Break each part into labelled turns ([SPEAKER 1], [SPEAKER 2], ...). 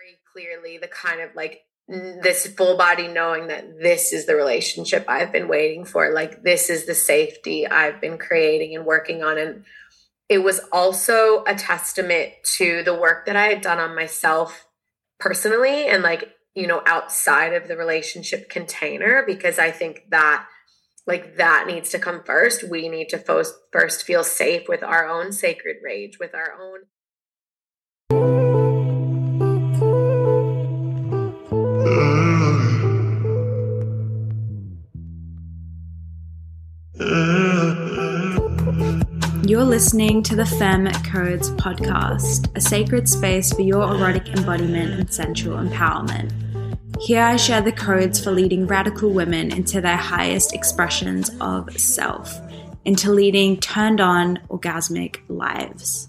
[SPEAKER 1] very clearly the kind of like this full body knowing that this is the relationship I've been waiting for. Like, this is the safety I've been creating and working on. And it was also a testament to the work that I had done on myself personally and like, you know, outside of the relationship container, because I think that like that needs to come first. We need to first feel safe with our own sacred rage, with our own.
[SPEAKER 2] You're listening to the Femme Codes podcast, a sacred space for your erotic embodiment and sensual empowerment. Here I share the codes for leading radical women into their highest expressions of self, into leading turned on, orgasmic lives.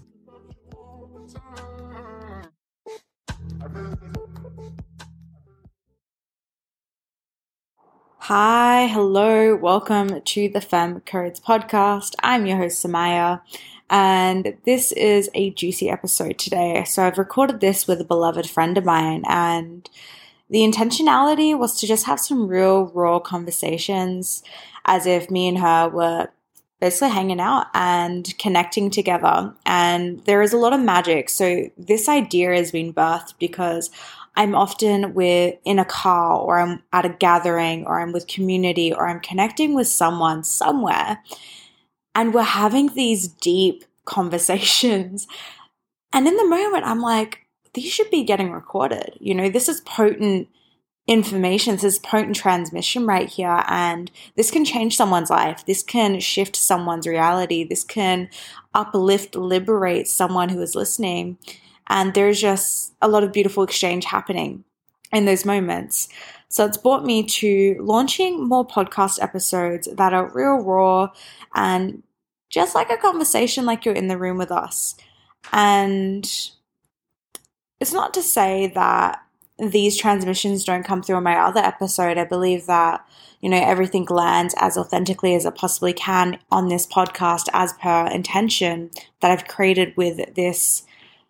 [SPEAKER 2] Hi, hello, welcome to the Femme Codes podcast. I'm your host, Samaya, and this is a juicy episode today. So I've recorded this with a beloved friend of mine, and the intentionality was to just have some real, raw conversations as if me and her were basically hanging out and connecting together. And there is a lot of magic. So this idea has been birthed because I'm often in a car, or I'm at a gathering, or I'm with community, or I'm connecting with someone somewhere, and we're having these deep conversations. And in the moment, I'm like, these should be getting recorded. You know, this is potent information. This is potent transmission right here. And this can change someone's life. This can shift someone's reality. This can uplift, liberate someone who is listening. And there's just a lot of beautiful exchange happening in those moments. So it's brought me to launching more podcast episodes that are real raw and just like a conversation, like you're in the room with us. And it's not to say that these transmissions don't come through on my other episode. I believe that, you know, everything lands as authentically as it possibly can on this podcast as per intention that I've created with this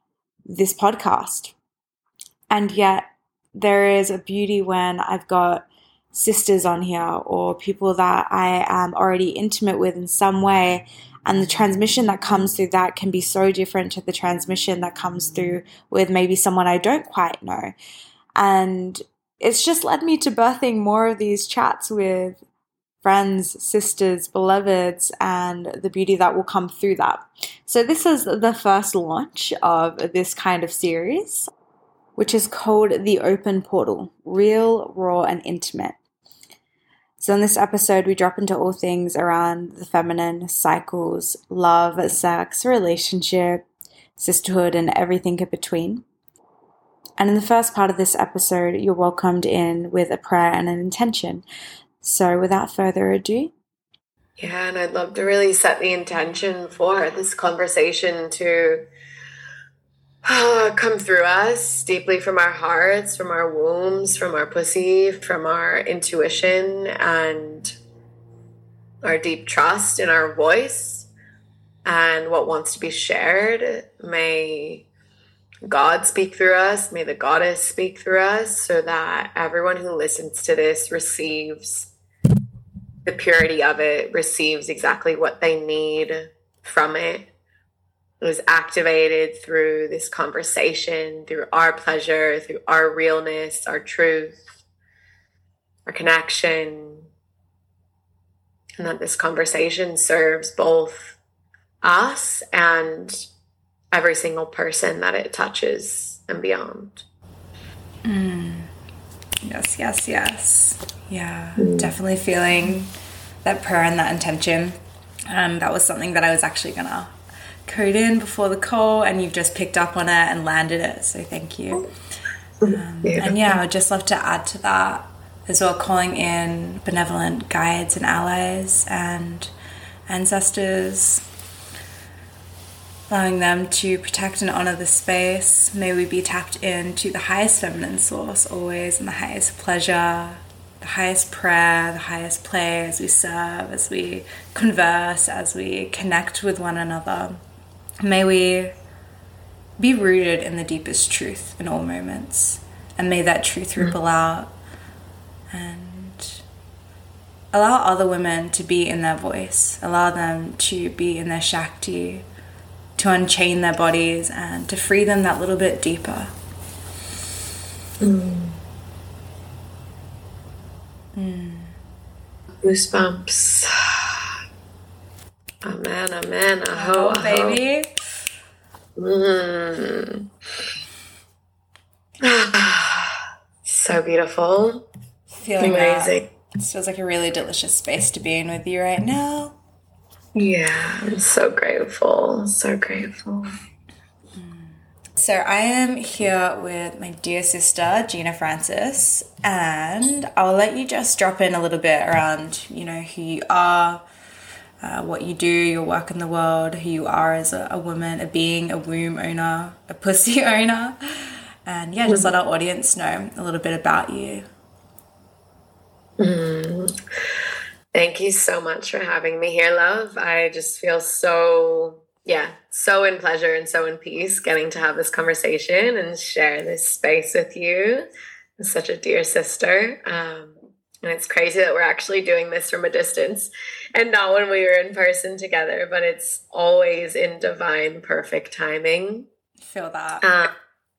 [SPEAKER 2] podcast. And yet there is a beauty when I've got sisters on here or people that I am already intimate with in some way, and the transmission that comes through that can be so different to the transmission that comes through with maybe someone I don't quite know. And it's just led me to birthing more of these chats with friends, sisters, beloveds, and the beauty that will come through that. So this is the first launch of this kind of series, which is called The Open Portal, Real, Raw, and Intimate. So in this episode, we drop into all things around the feminine, cycles, love, sex, relationship, sisterhood, and everything in between. And in the first part of this episode, you're welcomed in with a prayer and an intention. So without further ado.
[SPEAKER 1] Yeah, and I'd love to really set the intention for this conversation to come through us deeply from our hearts, from our wombs, from our pussy, from our intuition and our deep trust in our voice and what wants to be shared. May God speak through us. May the goddess speak through us so that everyone who listens to this receives the purity of it, receives exactly what they need from it. It was activated through this conversation, through our pleasure, through our realness, our truth, our connection. And that this conversation serves both us and every single person that it touches and beyond.
[SPEAKER 2] Yes. Yeah, definitely feeling that prayer and that intention. That was something that I was actually going to code in before the call, and you've just picked up on it and landed it. So thank you. And yeah, I would just love to add to that as well, calling in benevolent guides and allies and ancestors, allowing them to protect and honor the space. May we be tapped into the highest feminine source always, and the highest pleasure, the highest prayer, the highest play as we serve, as we converse, as we connect with one another. May we be rooted in the deepest truth in all moments, and may that truth ripple out and allow other women to be in their voice, allow them to be in their Shakti, to unchain their bodies and to free them that little bit deeper.
[SPEAKER 1] Goosebumps. Amen, amen.
[SPEAKER 2] Oh, baby.
[SPEAKER 1] So beautiful.
[SPEAKER 2] Feeling
[SPEAKER 1] amazing.
[SPEAKER 2] This feels like a really delicious space to be in with you right now.
[SPEAKER 1] Yeah, I'm so grateful. So grateful.
[SPEAKER 2] So I am here with my dear sister, Gina Francis, and I'll let you just drop in a little bit around, who you are, what you do, your work in the world, who you are as a woman, a being, a womb owner, a pussy owner, and just let our audience know a little bit about you.
[SPEAKER 1] Thank you so much for having me here, love. I just feel so in pleasure and so in peace getting to have this conversation and share this space with you. I'm such a dear sister. And it's crazy that we're actually doing this from a distance and not when we were in person together, but it's always in divine, perfect timing.
[SPEAKER 2] Feel that.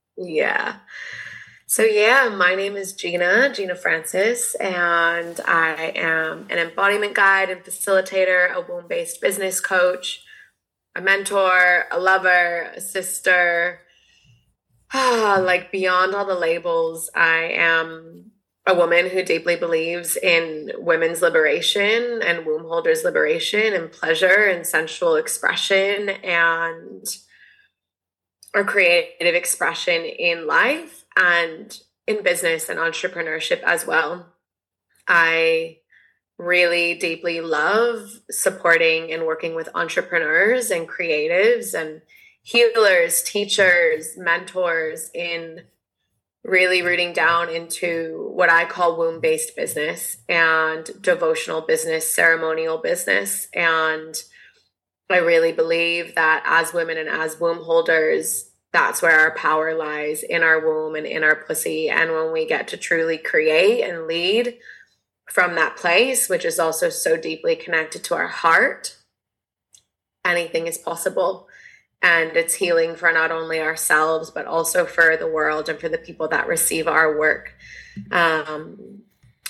[SPEAKER 1] So my name is Gina Francis, and I am an embodiment guide and facilitator, a womb-based business coach, a mentor, a lover, a sister. Like beyond all the labels, I am a woman who deeply believes in women's liberation and womb holders' liberation and pleasure and sensual expression and our creative expression in life and in business and entrepreneurship as well. I really deeply love supporting and working with entrepreneurs and creatives and healers, teachers, mentors in really rooting down into what I call womb-based business and devotional business, ceremonial business. And I really believe that as women and as womb holders, that's where our power lies, in our womb and in our pussy. And when we get to truly create and lead from that place, which is also so deeply connected to our heart, anything is possible. And it's healing for not only ourselves, but also for the world and for the people that receive our work. I'm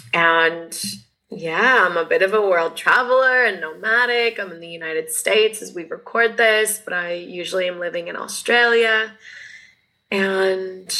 [SPEAKER 1] a bit of a world traveler and nomadic. I'm in the United States as we record this, but I usually am living in Australia. And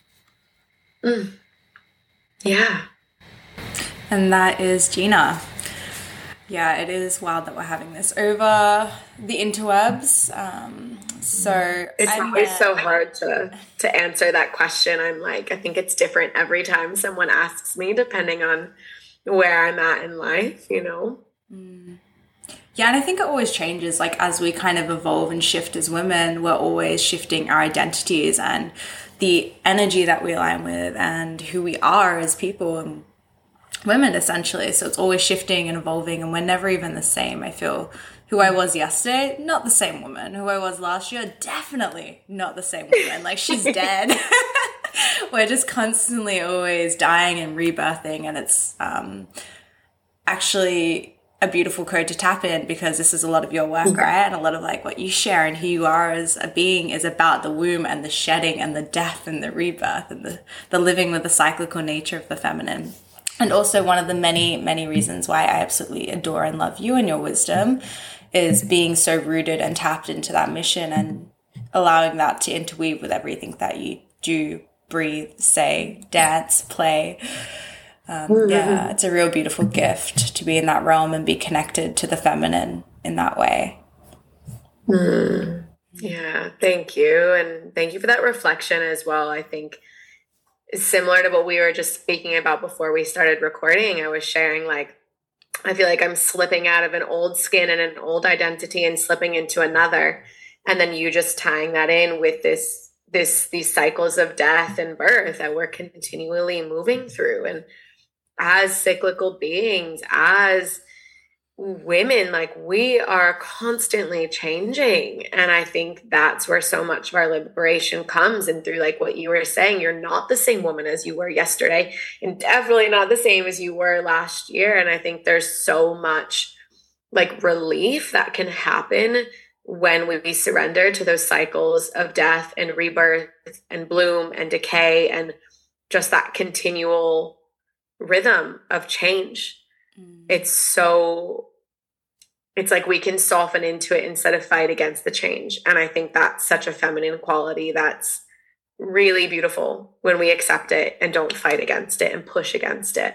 [SPEAKER 2] And that is Gina. Yeah, it is wild that we're having this over the interwebs.
[SPEAKER 1] It's always so hard to answer that question. I'm like, I think it's different every time someone asks me, depending on where I'm at in life, Yeah,
[SPEAKER 2] and I think it always changes. Like as we kind of evolve and shift as women, we're always shifting our identities and the energy that we align with and who we are as people and women, essentially. So it's always shifting and evolving, and we're never even the same. I feel who I was yesterday, not the same woman. Who I was last year, definitely not the same woman. Like she's dead. We're just constantly always dying and rebirthing, and it's actually a beautiful code to tap in, because this is a lot of your work, right? And a lot of like what you share and who you are as a being is about the womb and the shedding and the death and the rebirth and the living with the cyclical nature of the feminine. And also one of the many, many reasons why I absolutely adore and love you and your wisdom is being so rooted and tapped into that mission and allowing that to interweave with everything that you do, breathe, say, dance, play. It's a real beautiful gift to be in that realm and be connected to the feminine in that way.
[SPEAKER 1] Yeah, thank you. And thank you for that reflection as well. I think similar to what we were just speaking about before we started recording, I was sharing like, I feel like I'm slipping out of an old skin and an old identity and slipping into another. And then you just tying that in with these cycles of death and birth that we're continually moving through. And as cyclical beings, as women, like, we are constantly changing. And I think that's where so much of our liberation comes. And through, like, what you were saying, you're not the same woman as you were yesterday, and definitely not the same as you were last year. And I think there's so much, like, relief that can happen when we surrender to those cycles of death and rebirth and bloom and decay, and just that continual rhythm of change. It's like we can soften into it instead of fight against the change. And I think that's such a feminine quality that's really beautiful when we accept it and don't fight against it and push against it.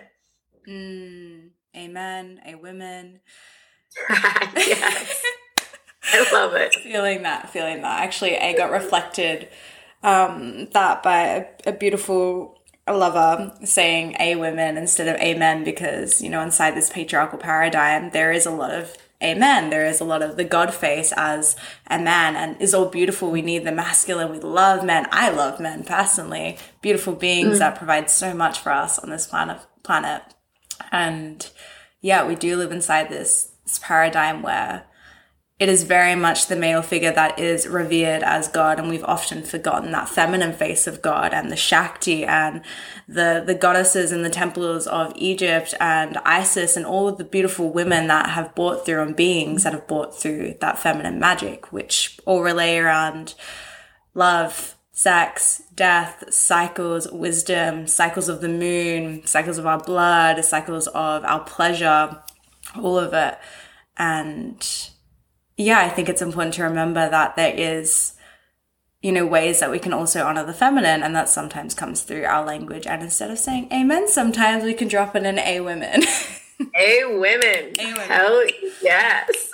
[SPEAKER 2] Amen. A women.
[SPEAKER 1] Yes. I love it.
[SPEAKER 2] Feeling that. Actually, I got reflected that by a beautiful lover saying a women instead of amen, because, you know, inside this patriarchal paradigm, there is a lot of amen. There is a lot of the God face as a man, and is all beautiful. We need the masculine. We love men. I love men personally. Beautiful beings that provide so much for us on this planet. And yeah, we do live inside this paradigm where it is very much the male figure that is revered as God, and we've often forgotten that feminine face of God and the Shakti and the goddesses and the temples of Egypt and Isis and all of the beautiful women that have brought through, and beings that have brought through that feminine magic, which all relay around love, sex, death, cycles, wisdom, cycles of the moon, cycles of our blood, cycles of our pleasure, all of it. And yeah, I think it's important to remember that there is, you know, ways that we can also honor the feminine, and that sometimes comes through our language. And instead of saying amen, sometimes we can drop in an a women.
[SPEAKER 1] A women. Hell yes.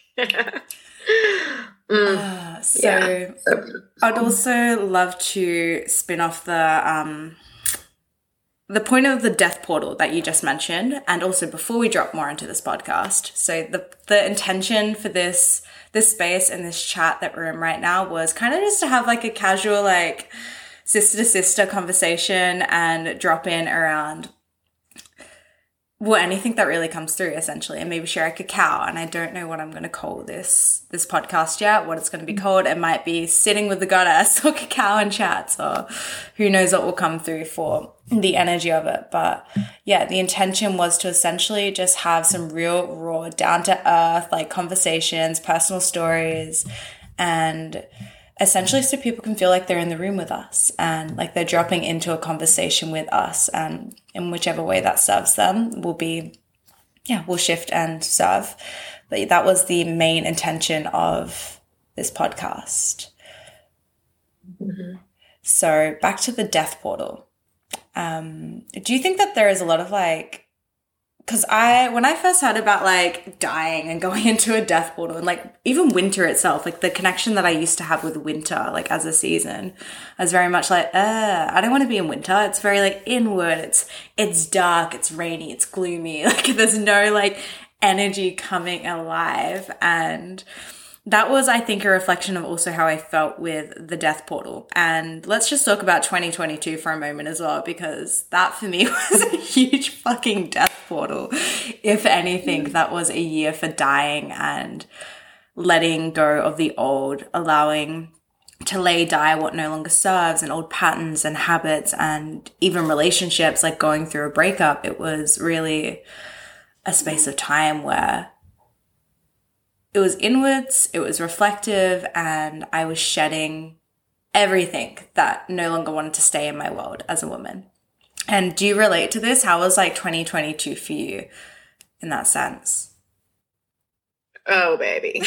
[SPEAKER 2] So I'd also love to spin off the point of the death portal that you just mentioned, and also before we drop more into this podcast. So the intention for this space and this chat that we're in right now was kind of just to have like a casual, like, sister to sister conversation and drop in around, well, anything that really comes through, essentially, and maybe share a cacao. And I don't know what I'm going to call this podcast yet, what it's going to be called. It might be Sitting with the Goddess or Cacao and Chats, or who knows what will come through for the energy of it. But yeah, the intention was to essentially just have some real, raw, down to earth, like, conversations, personal stories, and essentially so people can feel like they're in the room with us and like they're dropping into a conversation with us, and in whichever way that serves them will shift and serve. But that was the main intention of this podcast. So back to the death portal. Do you think that there is a lot of, like, because when I first heard about, like, dying and going into a death portal, and, like, even winter itself, like, the connection that I used to have with winter, like, as a season, I was very much like, I don't want to be in winter. It's very, like, inward. It's dark. It's rainy. It's gloomy. Like, there's no, like, energy coming alive. And that was, I think, a reflection of also how I felt with the death portal. And let's just talk about 2022 for a moment as well, because that for me was a huge fucking death portal. If anything, that was a year for dying and letting go of the old, allowing to lay die what no longer serves, and old patterns and habits, and even relationships, like going through a breakup. It was really a space of time where it was inwards, it was reflective, and I was shedding everything that no longer wanted to stay in my world as a woman. And do you relate to this? How was, like, 2022 for you in that sense?
[SPEAKER 1] Oh, baby.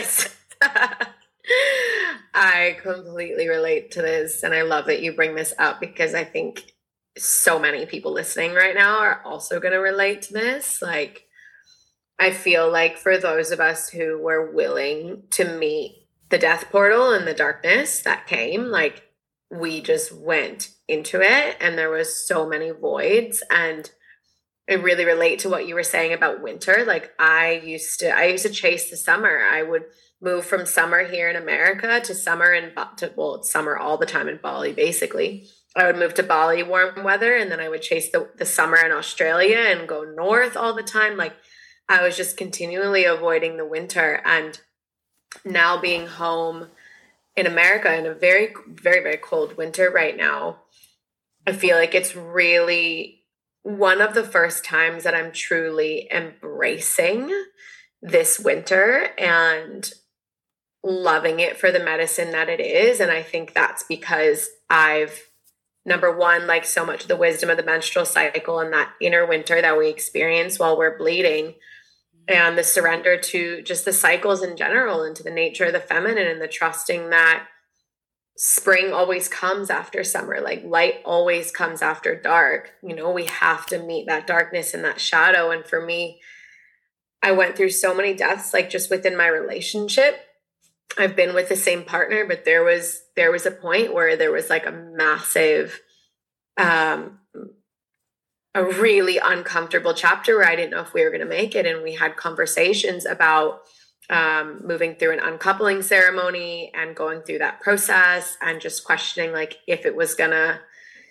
[SPEAKER 1] I completely relate to this, and I love that you bring this up, because I think so many people listening right now are also going to relate to this. Like, I feel like for those of us who were willing to meet the death portal and the darkness that came, like, we just went into it, and there was so many voids. And I really relate to what you were saying about winter. Like, I used to chase the summer. I would move from summer here in America to summer it's summer all the time in Bali, basically. I would move to Bali, warm weather, and then I would chase the summer in Australia and go north all the time. Like, I was just continually avoiding the winter. And now being home in America in a very, very, very cold winter right now, I feel like it's really one of the first times that I'm truly embracing this winter and loving it for the medicine that it is. And I think that's because I've, number one, like so much of the wisdom of the menstrual cycle and that inner winter that we experience while we're bleeding, and the surrender to just the cycles in general and to the nature of the feminine, and the trusting that spring always comes after summer, like light always comes after dark. You know, we have to meet that darkness and that shadow. And for me, I went through so many deaths, like just within my relationship. I've been with the same partner, but there was a point where there was like a massive, a really uncomfortable chapter where I didn't know if we were going to make it. And we had conversations about moving through an uncoupling ceremony and going through that process and just questioning like if it was gonna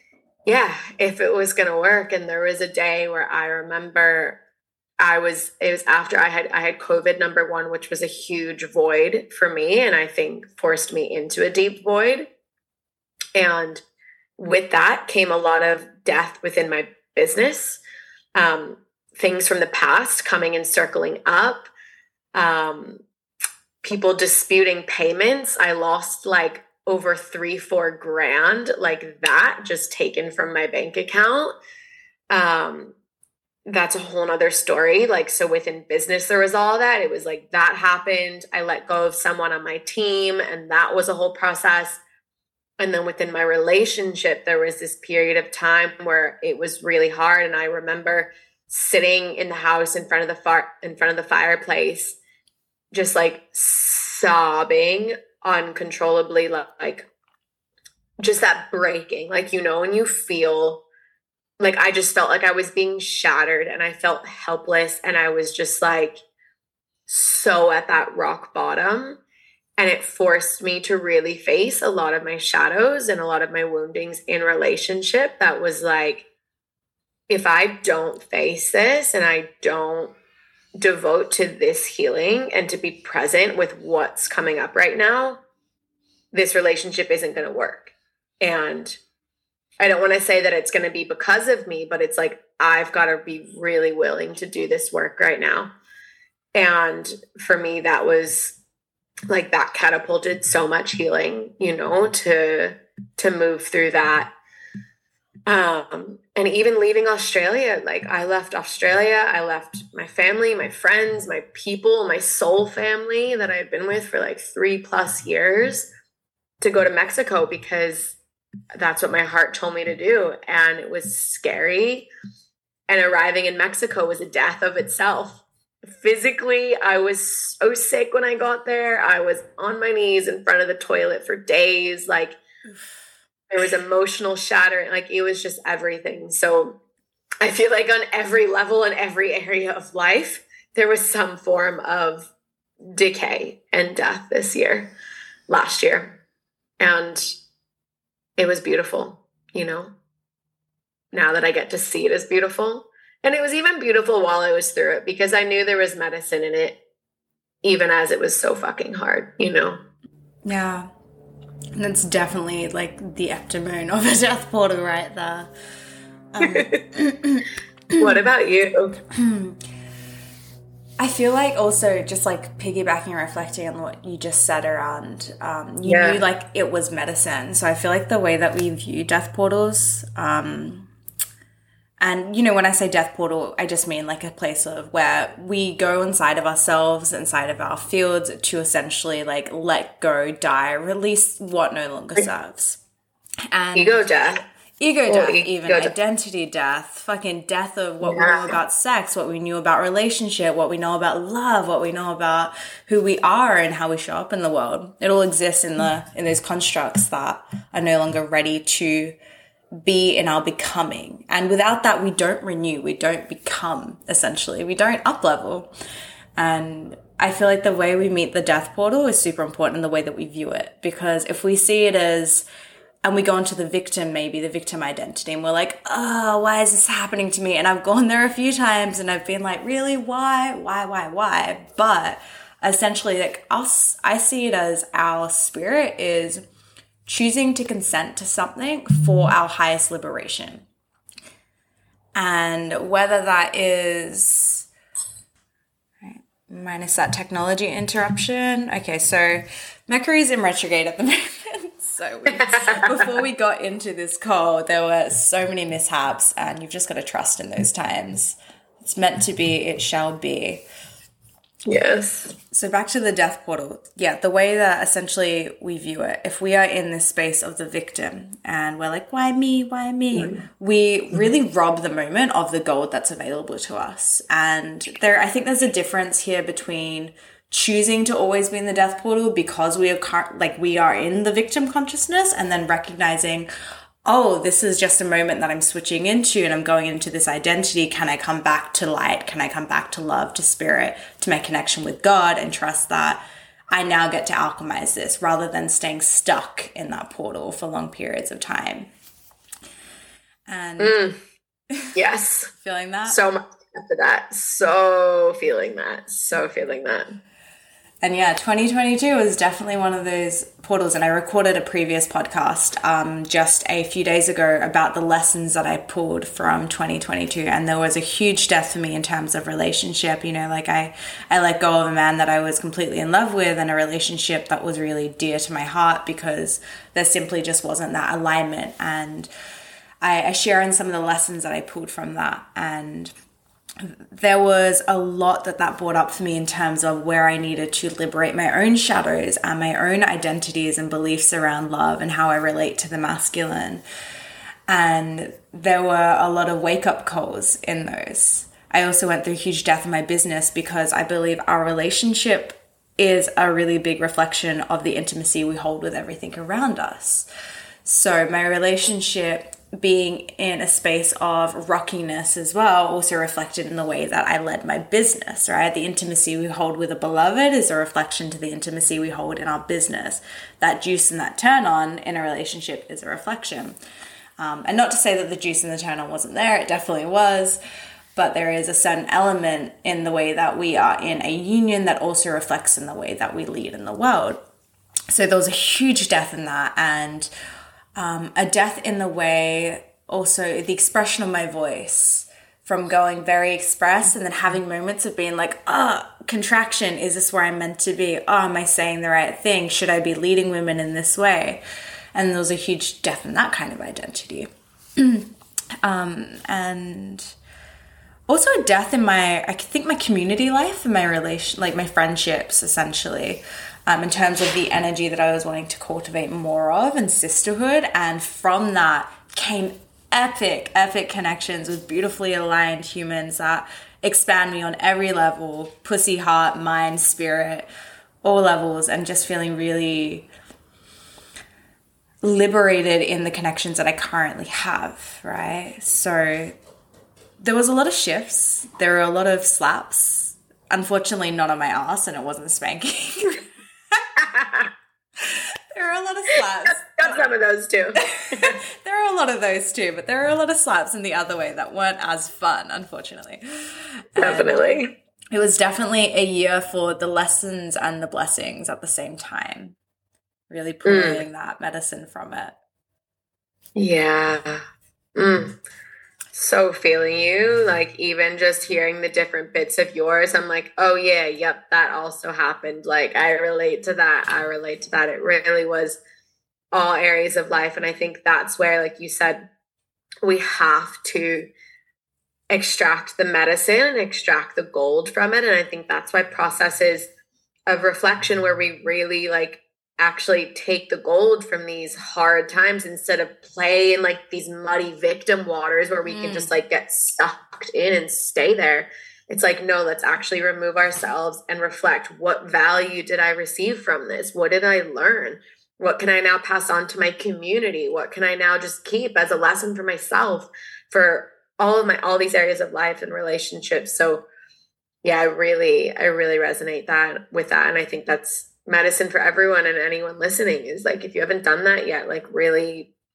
[SPEAKER 1] work. And there was a day where I remember it was after I had COVID, number one, which was a huge void for me, and I think forced me into a deep void. And with that came a lot of death within my business, things from the past coming and circling up, people disputing payments. I lost like over 3-4 grand like that, just taken from my bank account. That's a whole nother story. Like, so within business, there was all that. It was like that happened. I let go of someone on my team, and that was a whole process. And then within my relationship, there was this period of time where it was really hard. And I remember sitting in the house in front of the fireplace, just like sobbing uncontrollably, like just that breaking, like, you know, when you feel like, I just felt like I was being shattered and I felt helpless. And I was just like so at that rock bottom. And it forced me to really face a lot of my shadows and a lot of my woundings in relationship. That was like, if I don't face this and I don't devote to this healing and to be present with what's coming up right now, this relationship isn't going to work. And I don't want to say that it's going to be because of me, but it's like, I've got to be really willing to do this work right now. And for me, that was like, that catapulted so much healing, you know, to move through that. And even leaving Australia, like I left Australia, I left my family, my friends, my people, my soul family that I had been with for like 3+ years to go to Mexico because that's what my heart told me to do. And it was scary. And arriving in Mexico was a death of itself. Physically, I was so sick when I got there. I was on my knees in front of the toilet for days. Like, there was emotional shattering. Like, it was just everything. So I feel like on every level in every area of life, there was some form of decay and death last year. And it was beautiful, you know, now that I get to see it as beautiful. And it was even beautiful while I was through it because I knew there was medicine in it, even as it was so fucking hard, you know?
[SPEAKER 2] Yeah. And it's definitely like the epitome of a death portal right there.
[SPEAKER 1] What about you?
[SPEAKER 2] I feel like also just like piggybacking and reflecting on what you just said around, you knew like it was medicine. So I feel like the way that we view death portals, and, you know, when I say death portal, I just mean like a place of where we go inside of ourselves, inside of our fields to essentially like let go, die, release what no longer serves. And
[SPEAKER 1] ego death,
[SPEAKER 2] even identity death, fucking death of what we know about sex, what we knew about relationship, what we know about love, what we know about who we are and how we show up in the world. It all exists in those constructs that are no longer ready to be in our becoming. And without that, we don't renew, we don't become, essentially. We don't up-level. And I feel like the way we meet the death portal is super important in the way that we view it. Because if we see it as and we go into the victim, maybe the victim identity, and we're like, oh, why is this happening to me? And I've gone there a few times and I've been like, really, why? But essentially, like us, I see it as our spirit is choosing to consent to something for our highest liberation. And whether that is, minus that technology interruption. Okay, so Mercury's in retrograde at the moment. So before we got into this call, there were so many mishaps, and you've just got to trust in those times. It's meant to be, it shall be.
[SPEAKER 1] Yes.
[SPEAKER 2] So back to the death portal. Yeah, the way that essentially we view it, if we are in this space of the victim and we're like, why me? We really rob the moment of the gold that's available to us. And I think there's a difference here between choosing to always be in the death portal because we are in the victim consciousness, and then recognizing, oh, this is just a moment that I'm switching into and I'm going into this identity. Can I come back to light? Can I come back to love, to spirit, to my connection with God, and trust that I now get to alchemize this rather than staying stuck in that portal for long periods of time? And
[SPEAKER 1] yes.
[SPEAKER 2] Feeling that?
[SPEAKER 1] So much after that. So feeling that. And
[SPEAKER 2] yeah, 2022 was definitely one of those portals. And I recorded a previous podcast just a few days ago about the lessons that I pulled from 2022. And there was a huge death for me in terms of relationship. You know, like I let go of a man that I was completely in love with, and a relationship that was really dear to my heart, because there simply just wasn't that alignment. And I share in some of the lessons that I pulled from that. And there was a lot that brought up for me in terms of where I needed to liberate my own shadows and my own identities and beliefs around love and how I relate to the masculine. And there were a lot of wake-up calls in those. I also went through huge death in my business because I believe our relationship is a really big reflection of the intimacy we hold with everything around us. So my relationship being in a space of rockiness as well also reflected in the way that I led my business, right? The intimacy we hold with a beloved is a reflection to the intimacy we hold in our business. That juice and that turn on in a relationship is a reflection. And not to say that the juice and the turn on wasn't there, it definitely was, but there is a certain element in the way that we are in a union that also reflects in the way that we lead in the world. So there was a huge death in that, and a death in the way, also the expression of my voice, from going very express and then having moments of being like, contraction, is this where I'm meant to be? Am I saying the right thing? Should I be leading women in this way? And there was a huge death in that kind of identity. And also a death in I think my community life and my relation, like my friendships, essentially. In terms of the energy that I was wanting to cultivate more of, and sisterhood. And from that came epic connections with beautifully aligned humans that expand me on every level, pussy, heart, mind, spirit, all levels, and just feeling really liberated in the connections that I currently have, right? So there was a lot of shifts. There were a lot of slaps. Unfortunately, not on my ass, and it wasn't spanking. There are a lot of slaps.
[SPEAKER 1] Got some of those too.
[SPEAKER 2] There are a lot of those too, but there are a lot of slaps in the other way that weren't as fun, unfortunately.
[SPEAKER 1] Definitely.
[SPEAKER 2] And it was definitely a year for the lessons and the blessings at the same time. Really pulling that medicine from it.
[SPEAKER 1] Yeah. So feeling you, like even just hearing the different bits of yours, I'm like, oh yeah, yep, that also happened. Like I relate to that. It really was all areas of life. And I think that's where, like you said, we have to extract the medicine and extract the gold from it. And I think that's why processes of reflection, where we really like actually take the gold from these hard times instead of play in like these muddy victim waters where we can just like get sucked in and stay there. It's like, no, let's actually remove ourselves and reflect, what value did I receive from this? What did I learn? What can I now pass on to my community? What can I now just keep as a lesson for myself, for all these areas of life and relationships? So yeah, I really resonate with that. And I think that's medicine for everyone, and anyone listening is like, if you haven't done that yet, like really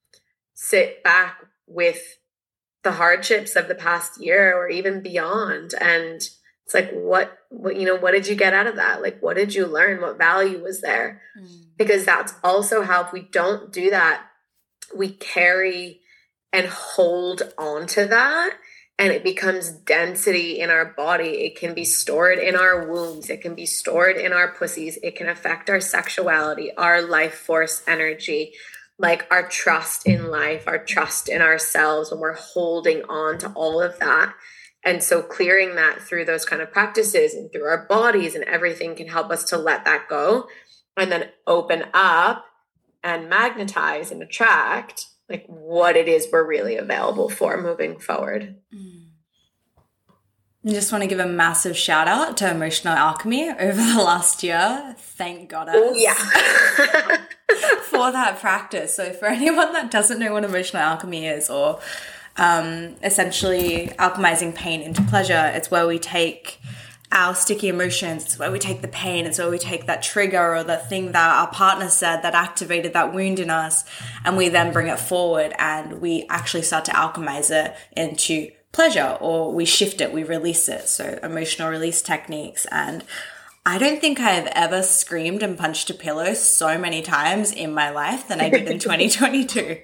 [SPEAKER 1] sit back with the hardships of the past year or even beyond. And it's like, what, what did you get out of that? Like, what did you learn? What value was there? Because that's also how, if we don't do that, we carry and hold on to that, and it becomes density in our body. It can be stored in our wombs. It can be stored in our pussies. It can affect our sexuality, our life force energy, like our trust in life, our trust in ourselves, when we're holding on to all of that. And so clearing that through those kind of practices and through our bodies and everything can help us to let that go and then open up and magnetize and attract like what it is we're really available for moving forward.
[SPEAKER 2] I just want to give a massive shout out to Emotional Alchemy over the last year. Thank Goddess.
[SPEAKER 1] Oh, yeah.
[SPEAKER 2] For that practice. So for anyone that doesn't know what Emotional Alchemy is, or essentially alchemizing pain into pleasure, it's where we take our sticky emotions, it's where we take the pain, it's where we take that trigger or the thing that our partner said that activated that wound in us, and we then bring it forward and we actually start to alchemize it into pleasure, or we shift it, we release it. So emotional release techniques. And I don't think I have ever screamed and punched a pillow so many times in my life than I did in 2022.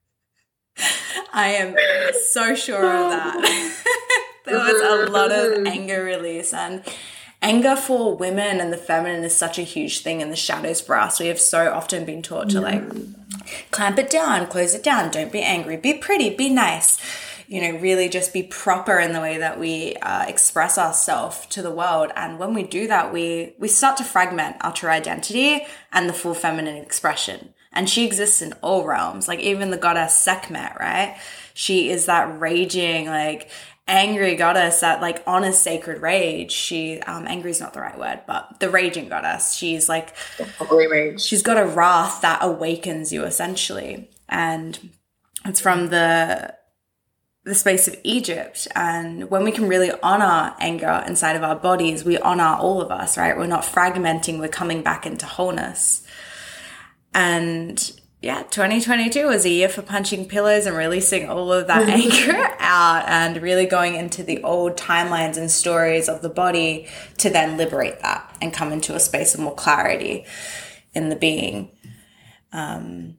[SPEAKER 2] I am so sure of that. There was a lot of anger release, and anger for women and the feminine is such a huge thing in the shadows for us. We have so often been taught to like clamp it down, close it down, don't be angry, be pretty, be nice, really just be proper in the way that we express ourselves to the world. And when we do that, we start to fragment our true identity and the full feminine expression. And she exists in all realms, like even the goddess Sekhmet, right? She is that raging, like angry goddess that like honors sacred rage. She, angry is not the right word, but the raging goddess. She's like, she's got a wrath that awakens you essentially. And it's from the space of Egypt. And when we can really honor anger inside of our bodies, we honor all of us, right? We're not fragmenting, we're coming back into wholeness. And yeah, 2022 was a year for punching pillows and releasing all of that anger out and really going into the old timelines and stories of the body to then liberate that and come into a space of more clarity in the being. And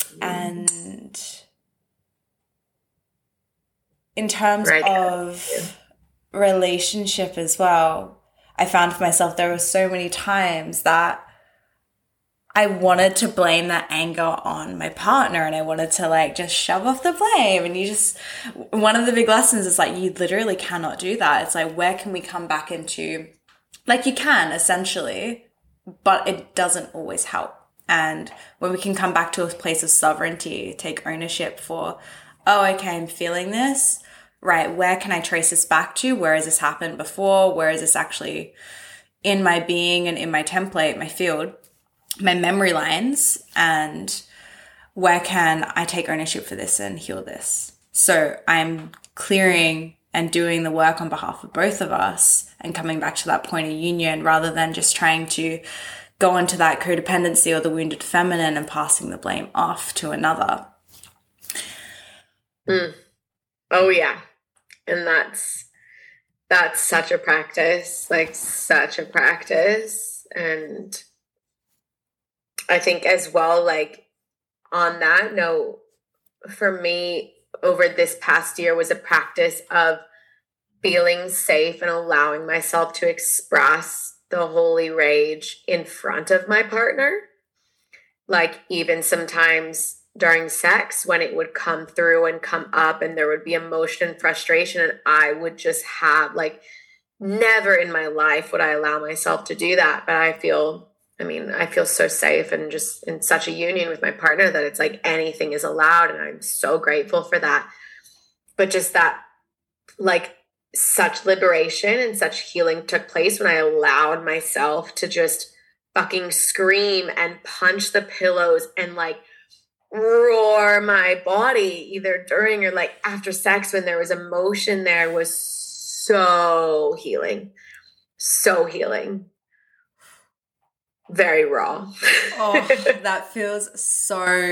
[SPEAKER 2] in terms of relationship as well, I found for myself there were so many times that I wanted to blame that anger on my partner, and I wanted to like just shove off the blame. And one of the big lessons is like, you literally cannot do that. It's like, where can we come back into, like you can essentially, but it doesn't always help. And when we can come back to a place of sovereignty, take ownership for, oh, okay, I'm feeling this, right? Where can I trace this back to? Where has this happened before? Where is this actually in my being and in my template, my field, my memory lines, and where can I take ownership for this and heal this? So I'm clearing and doing the work on behalf of both of us and coming back to that point of union rather than just trying to go into that codependency or the wounded feminine and passing the blame off to another.
[SPEAKER 1] Oh yeah. And that's such a practice, like such a practice. And I think as well, like on that note, for me over this past year was a practice of feeling safe and allowing myself to express the holy rage in front of my partner. Like even sometimes during sex when it would come through and come up and there would be emotion and frustration, and I would just have like, never in my life would I allow myself to do that. But I feel so safe and just in such a union with my partner that it's like anything is allowed. And I'm so grateful for that. But just that, like, such liberation and such healing took place when I allowed myself to just fucking scream and punch the pillows and like roar my body either during or like after sex when there was emotion there. Was so healing. So healing. Very raw.
[SPEAKER 2] Oh, that feels so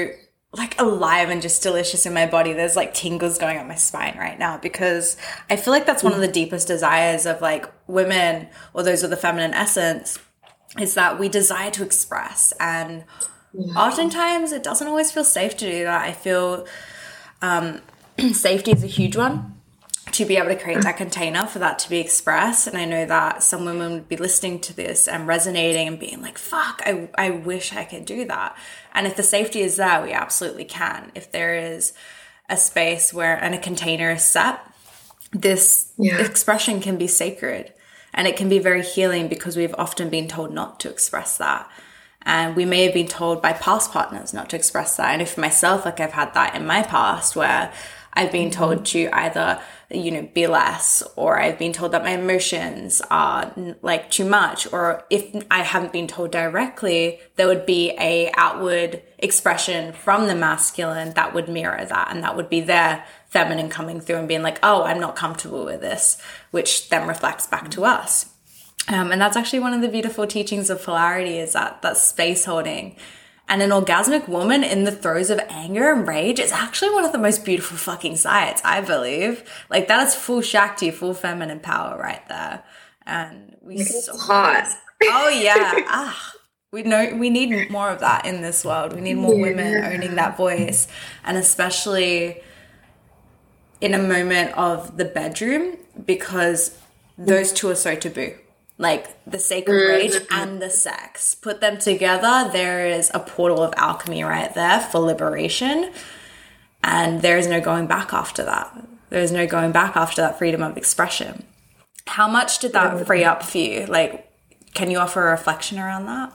[SPEAKER 2] like alive and just delicious in my body. There's like tingles going up my spine right now, because I feel like that's one of the deepest desires of like women, or those with the feminine essence, is that we desire to express. And oftentimes it doesn't always feel safe to do that. I feel safety is a huge one, to be able to create that container for that to be expressed. And I know that some women would be listening to this and resonating and being like, fuck, I wish I could do that. And if the safety is there, we absolutely can. If there is a space and a container is set, this expression can be sacred, and it can be very healing, because we've often been told not to express that. And we may have been told by past partners not to express that. And if myself, like I've had that in my past, where I've been told to either, be less, or I've been told that my emotions are like too much, or if I haven't been told directly, there would be a outward expression from the masculine that would mirror that, and that would be their feminine coming through and being like, oh, I'm not comfortable with this, which then reflects back to us. And that's actually one of the beautiful teachings of polarity, is that space holding. And an orgasmic woman in the throes of anger and rage is actually one of the most beautiful fucking sights, I believe. Like, that is full Shakti, full feminine power right there. And
[SPEAKER 1] it's hot.
[SPEAKER 2] Oh yeah. We need more of that in this world. We need more women owning that voice. And especially in a moment of the bedroom, because those two are so taboo. Like the sacred rage and the sex. Put them together, there is a portal of alchemy right there for liberation. And there is no going back after that. There is no going back after that freedom of expression. How much did that free up for you? Like, can you offer a reflection around that?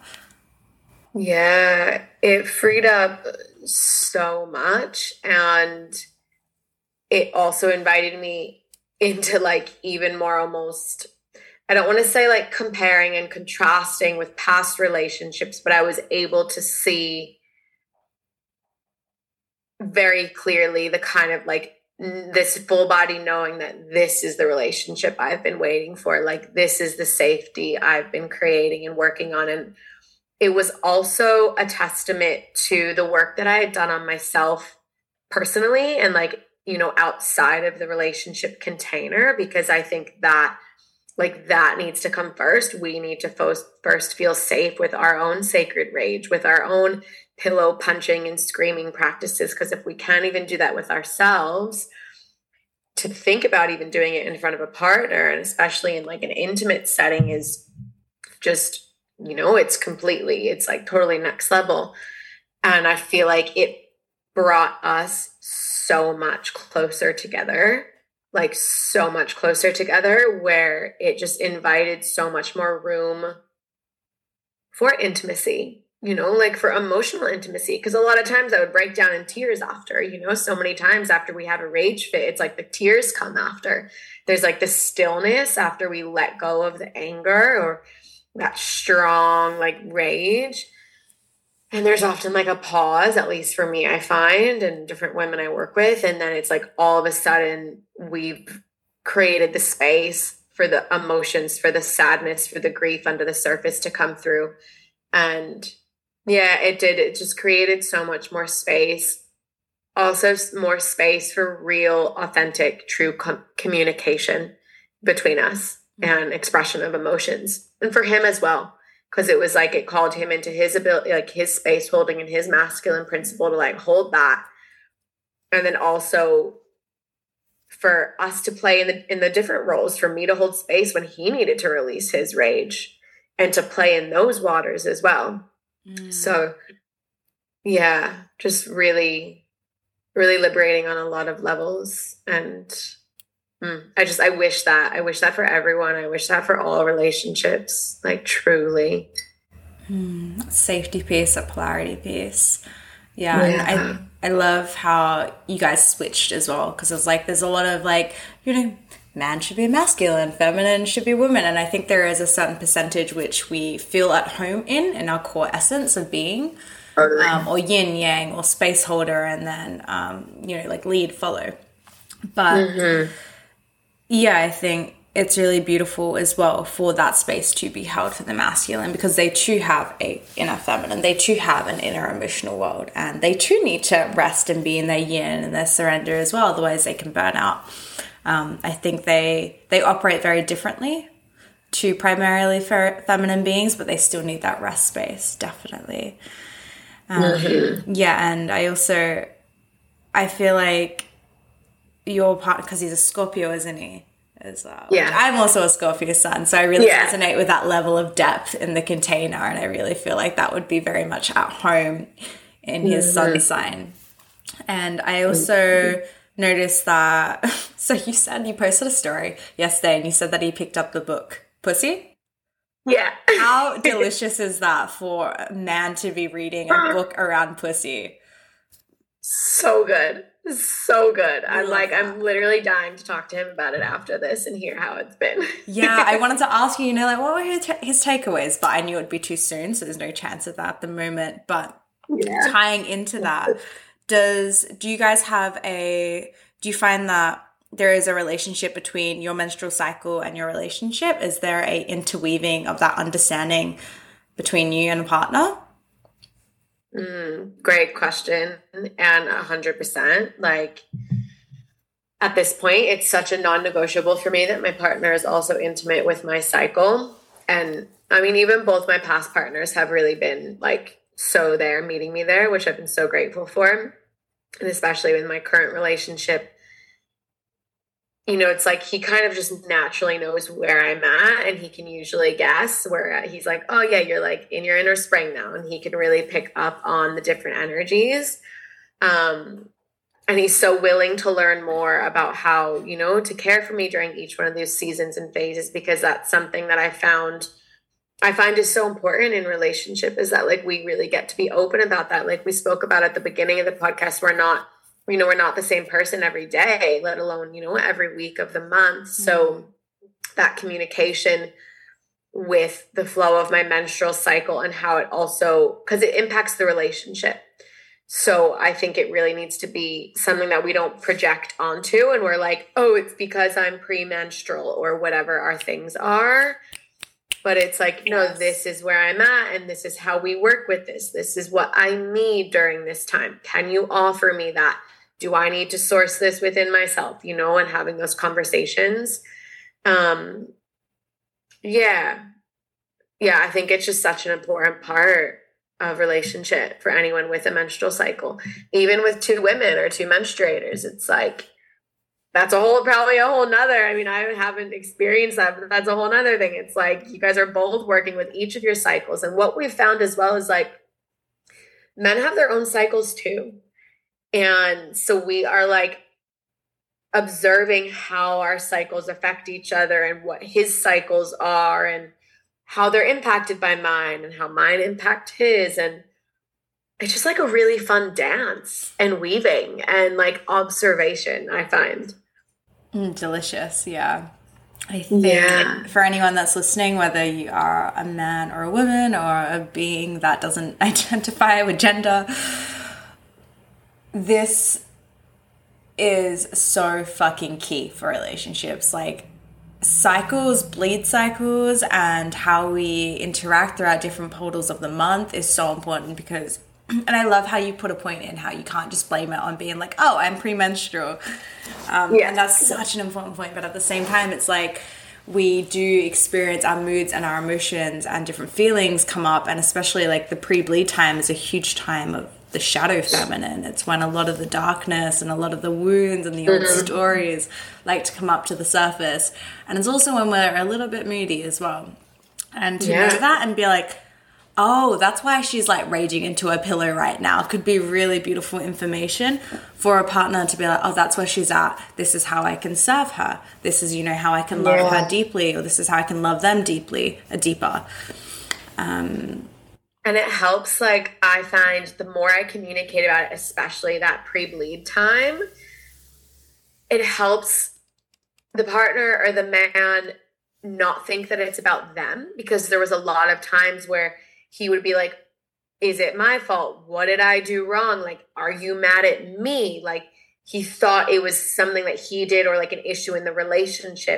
[SPEAKER 1] Yeah, it freed up so much. And it also invited me into like even more almost, I don't want to say like comparing and contrasting with past relationships, but I was able to see very clearly the kind of like this full body knowing that this is the relationship I've been waiting for. Like, this is the safety I've been creating and working on. And it was also a testament to the work that I had done on myself personally and like, outside of the relationship container, because I think that like that needs to come first. We need to first feel safe with our own sacred rage, with our own pillow punching and screaming practices. Because if we can't even do that with ourselves, to think about even doing it in front of a partner, and especially in like an intimate setting, is just, it's like totally next level. And I feel like it brought us so much closer together. Like so much closer together, where it just invited so much more room for intimacy, like for emotional intimacy. Because a lot of times I would break down in tears after, so many times after we have a rage fit, it's like the tears come after. There's like the stillness after we let go of the anger or that strong like rage. And there's often like a pause, at least for me, I find, and different women I work with. And then it's like all of a sudden we've created the space for the emotions, for the sadness, for the grief under the surface to come through. And yeah, it did. It just created so much more space. Also more space for real, authentic, true communication between us and expression of emotions. And for him as well. Because it was like it called him into his ability, like his space holding and his masculine principle to like hold that. And then also for us to play in the different roles, for me to hold space when he needed to release his rage and to play in those waters as well. So yeah, just really, really liberating on a lot of levels. And I wish that for everyone. I wish that for all relationships, like truly.
[SPEAKER 2] Safety piece, a polarity piece. Yeah. And I love how you guys switched as well, because it's like there's a lot of like, man should be masculine, feminine should be women. And I think there is a certain percentage which we feel at home in our core essence of being, or yin yang or space holder, and then, like lead, follow. But yeah, I think it's really beautiful as well for that space to be held for the masculine, because they too have a inner feminine, they too have an inner emotional world, and they too need to rest and be in their yin and their surrender as well, otherwise they can burn out. I think they operate very differently to primarily feminine beings, but they still need that rest space, definitely. Yeah, and I feel like your partner, because he's a Scorpio, isn't he? As well.
[SPEAKER 1] Yeah.
[SPEAKER 2] I'm also a Scorpio sun, so I really resonate with that level of depth in the container, and I really feel like that would be very much at home in his sun sign. And I also noticed that, so you said you posted a story yesterday and you said that he picked up the book Pussy.
[SPEAKER 1] Yeah.
[SPEAKER 2] How delicious is that for a man to be reading a book around pussy?
[SPEAKER 1] So good. So good. I'm literally dying to talk to him about it after this and hear how it's been.
[SPEAKER 2] Yeah, I wanted to ask you, what were his takeaways? But I knew it'd be too soon, so there's no chance of that at the moment. But tying into that, do you guys do you find that there is a relationship between your menstrual cycle and your relationship? Is there a interweaving of that understanding between you and a partner?
[SPEAKER 1] Great question. And 100%. Like, at this point, it's such a non-negotiable for me that my partner is also intimate with my cycle. And I mean, even both my past partners have really been like so there, meeting me there, which I've been so grateful for. And especially with my current relationship, it's like he kind of just naturally knows where I'm at, and he can usually guess where he's like, oh yeah, you're like in your inner spring now. And he can really pick up on the different energies. And he's so willing to learn more about how, to care for me during each one of those seasons and phases, because that's something that I find is so important in relationship, is that like we really get to be open about that. Like we spoke about at the beginning of the podcast, we're not the same person every day, let alone, every week of the month. So that communication with the flow of my menstrual cycle and how it also, because it impacts the relationship. So I think it really needs to be something that we don't project onto and we're like, oh, it's because I'm premenstrual or whatever our things are. But it's like, no, this is where I'm at and this is how we work with this. This is what I need during this time. Can you offer me that? Do I need to source this within myself, and having those conversations? Yeah, I think it's just such an important part of relationship for anyone with a menstrual cycle. Even with two women or two menstruators, it's like, that's probably a whole nother, I haven't experienced that, but that's a whole nother thing. It's like, you guys are both working with each of your cycles. And what we've found as well is like, men have their own cycles too. And so we are like observing how our cycles affect each other and what his cycles are and how they're impacted by mine and how mine impact his. And it's just like a really fun dance and weaving and like observation, I find.
[SPEAKER 2] Delicious. Yeah. I think for anyone that's listening, whether you are a man or a woman or a being that doesn't identify with gender, this is so fucking key for relationships. Like cycles, bleed cycles, and how we interact throughout different portals of the month is so important because, and I love how you put a point in how you can't just blame it on being like, oh, I'm premenstrual. And that's such an important point. But at the same time, it's like we do experience our moods and our emotions and different feelings come up. And especially like the pre-bleed time is a huge time of the shadow feminine. It's when a lot of the darkness and a lot of the wounds and the old stories like to come up to the surface. And it's also when we're a little bit moody as well. And to know that and be like, oh, that's why she's like raging into her pillow right now, could be really beautiful information for a partner to be like, oh, that's where she's at. This is how I can serve her. This is, how I can love her deeply, or this is how I can love them deeply, deeper.
[SPEAKER 1] And it helps, like, I find the more I communicate about it, especially that pre-bleed time, it helps the partner or the man not think that it's about them, because there was a lot of times where he would be like, is it my fault? What did I do wrong? Like, are you mad at me? Like, he thought it was something that he did or like an issue in the relationship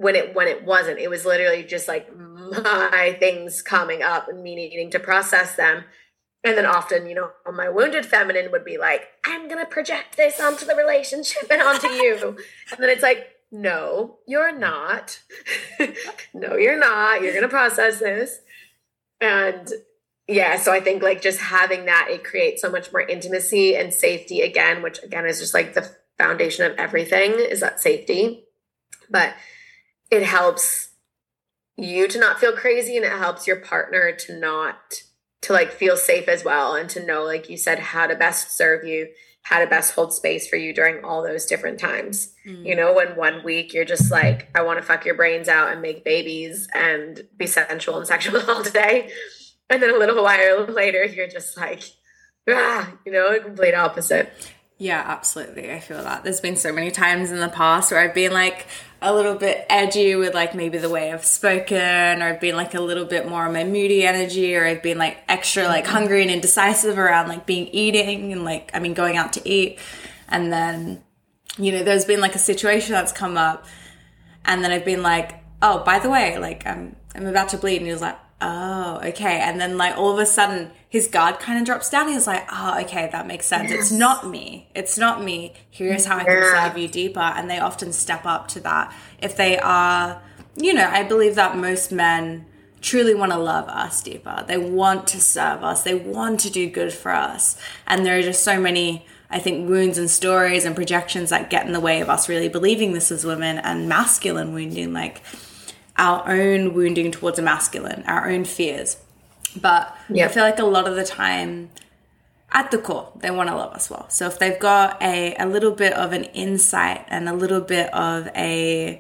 [SPEAKER 1] when it wasn't. It was literally just like my things coming up and me needing to process them. And then often, you know, my wounded feminine would be like, I'm going to project this onto the relationship and onto you. And then it's like, no, you're not. No, you're not. You're going to process this. And yeah, so I think like just having that, it creates so much more intimacy and safety again, which again is just like the foundation of everything, is that safety. But it helps you to not feel crazy, and it helps your partner to like feel safe as well, and to know, like you said, how to best serve you, how to best hold space for you during all those different times. You know, when 1 week you're just like, I want to fuck your brains out and make babies and be sensual and sexual all day. And then a little while later, you're just like, you know, a complete opposite.
[SPEAKER 2] Yeah, absolutely. I feel that. There's been so many times in the past where I've been like a little bit edgy with like maybe the way I've spoken, or I've been like a little bit more on my moody energy, or I've been like extra like hungry and indecisive around like eating and like, I mean, going out to eat. And then, you know, there's been like a situation that's come up, and then I've been like, oh, by the way, like I'm about to bleed. And he was like, oh, okay. And then like all of a sudden his guard kind of drops down. He's like, oh, okay, that makes sense. Yes. It's not me. Here's how I can serve you deeper. And they often step up to that. If they are, you know, I believe that most men truly want to love us deeper. They want to serve us. They want to do good for us. And there are just so many, I think, wounds and stories and projections that get in the way of us really believing this as women, and masculine wounding, like our own wounding towards a masculine, our own fears. But I feel like a lot of the time, at the core, they want to love us well. So if they've got a little bit of an insight and a little bit of an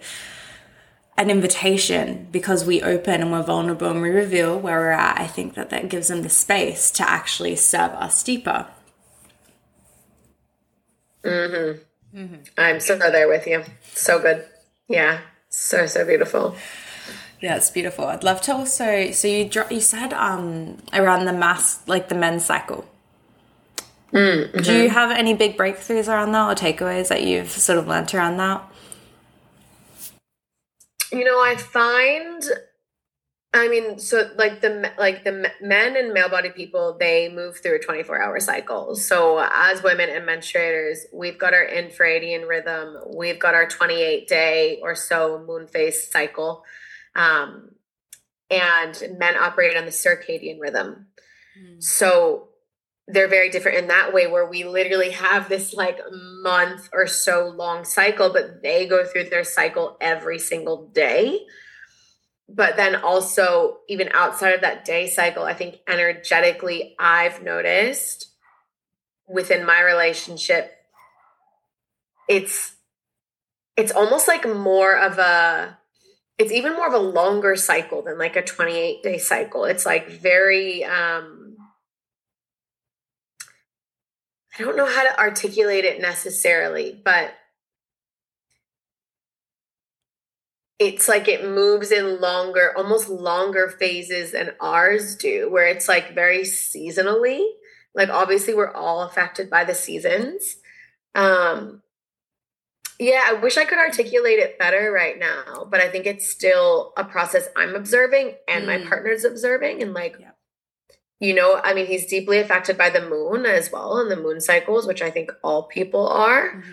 [SPEAKER 2] invitation, because we open and we're vulnerable and we reveal where we're at, I think that gives them the space to actually serve us deeper.
[SPEAKER 1] I'm so there with you. So good. Yeah. So beautiful.
[SPEAKER 2] Yeah, it's beautiful. I'd love to also, so you said around the men's cycle. Do you have any big breakthroughs around that, or takeaways that you've sort of learnt around that?
[SPEAKER 1] You know, I find, I mean, so like the men and male-bodied people, they move through a 24-hour cycle. So as women and menstruators, we've got our infradian rhythm. We've got our 28-day or so moon phase cycle. And men operate on the circadian rhythm. So they're very different in that way, where we literally have this like month or so long cycle, but they go through their cycle every single day. But then also, even outside of that day cycle, I think energetically, I've noticed within my relationship, it's almost like it's even more of a longer cycle than like a 28-day cycle. It's like very, I don't know how to articulate it necessarily, but it's like it moves in almost longer phases than ours do, where it's like very seasonally. Like obviously we're all affected by the seasons. Yeah, I wish I could articulate it better right now, but I think it's still a process I'm observing and my partner's observing. And like, you know, I mean, he's deeply affected by the moon as well, and the moon cycles, which I think all people are.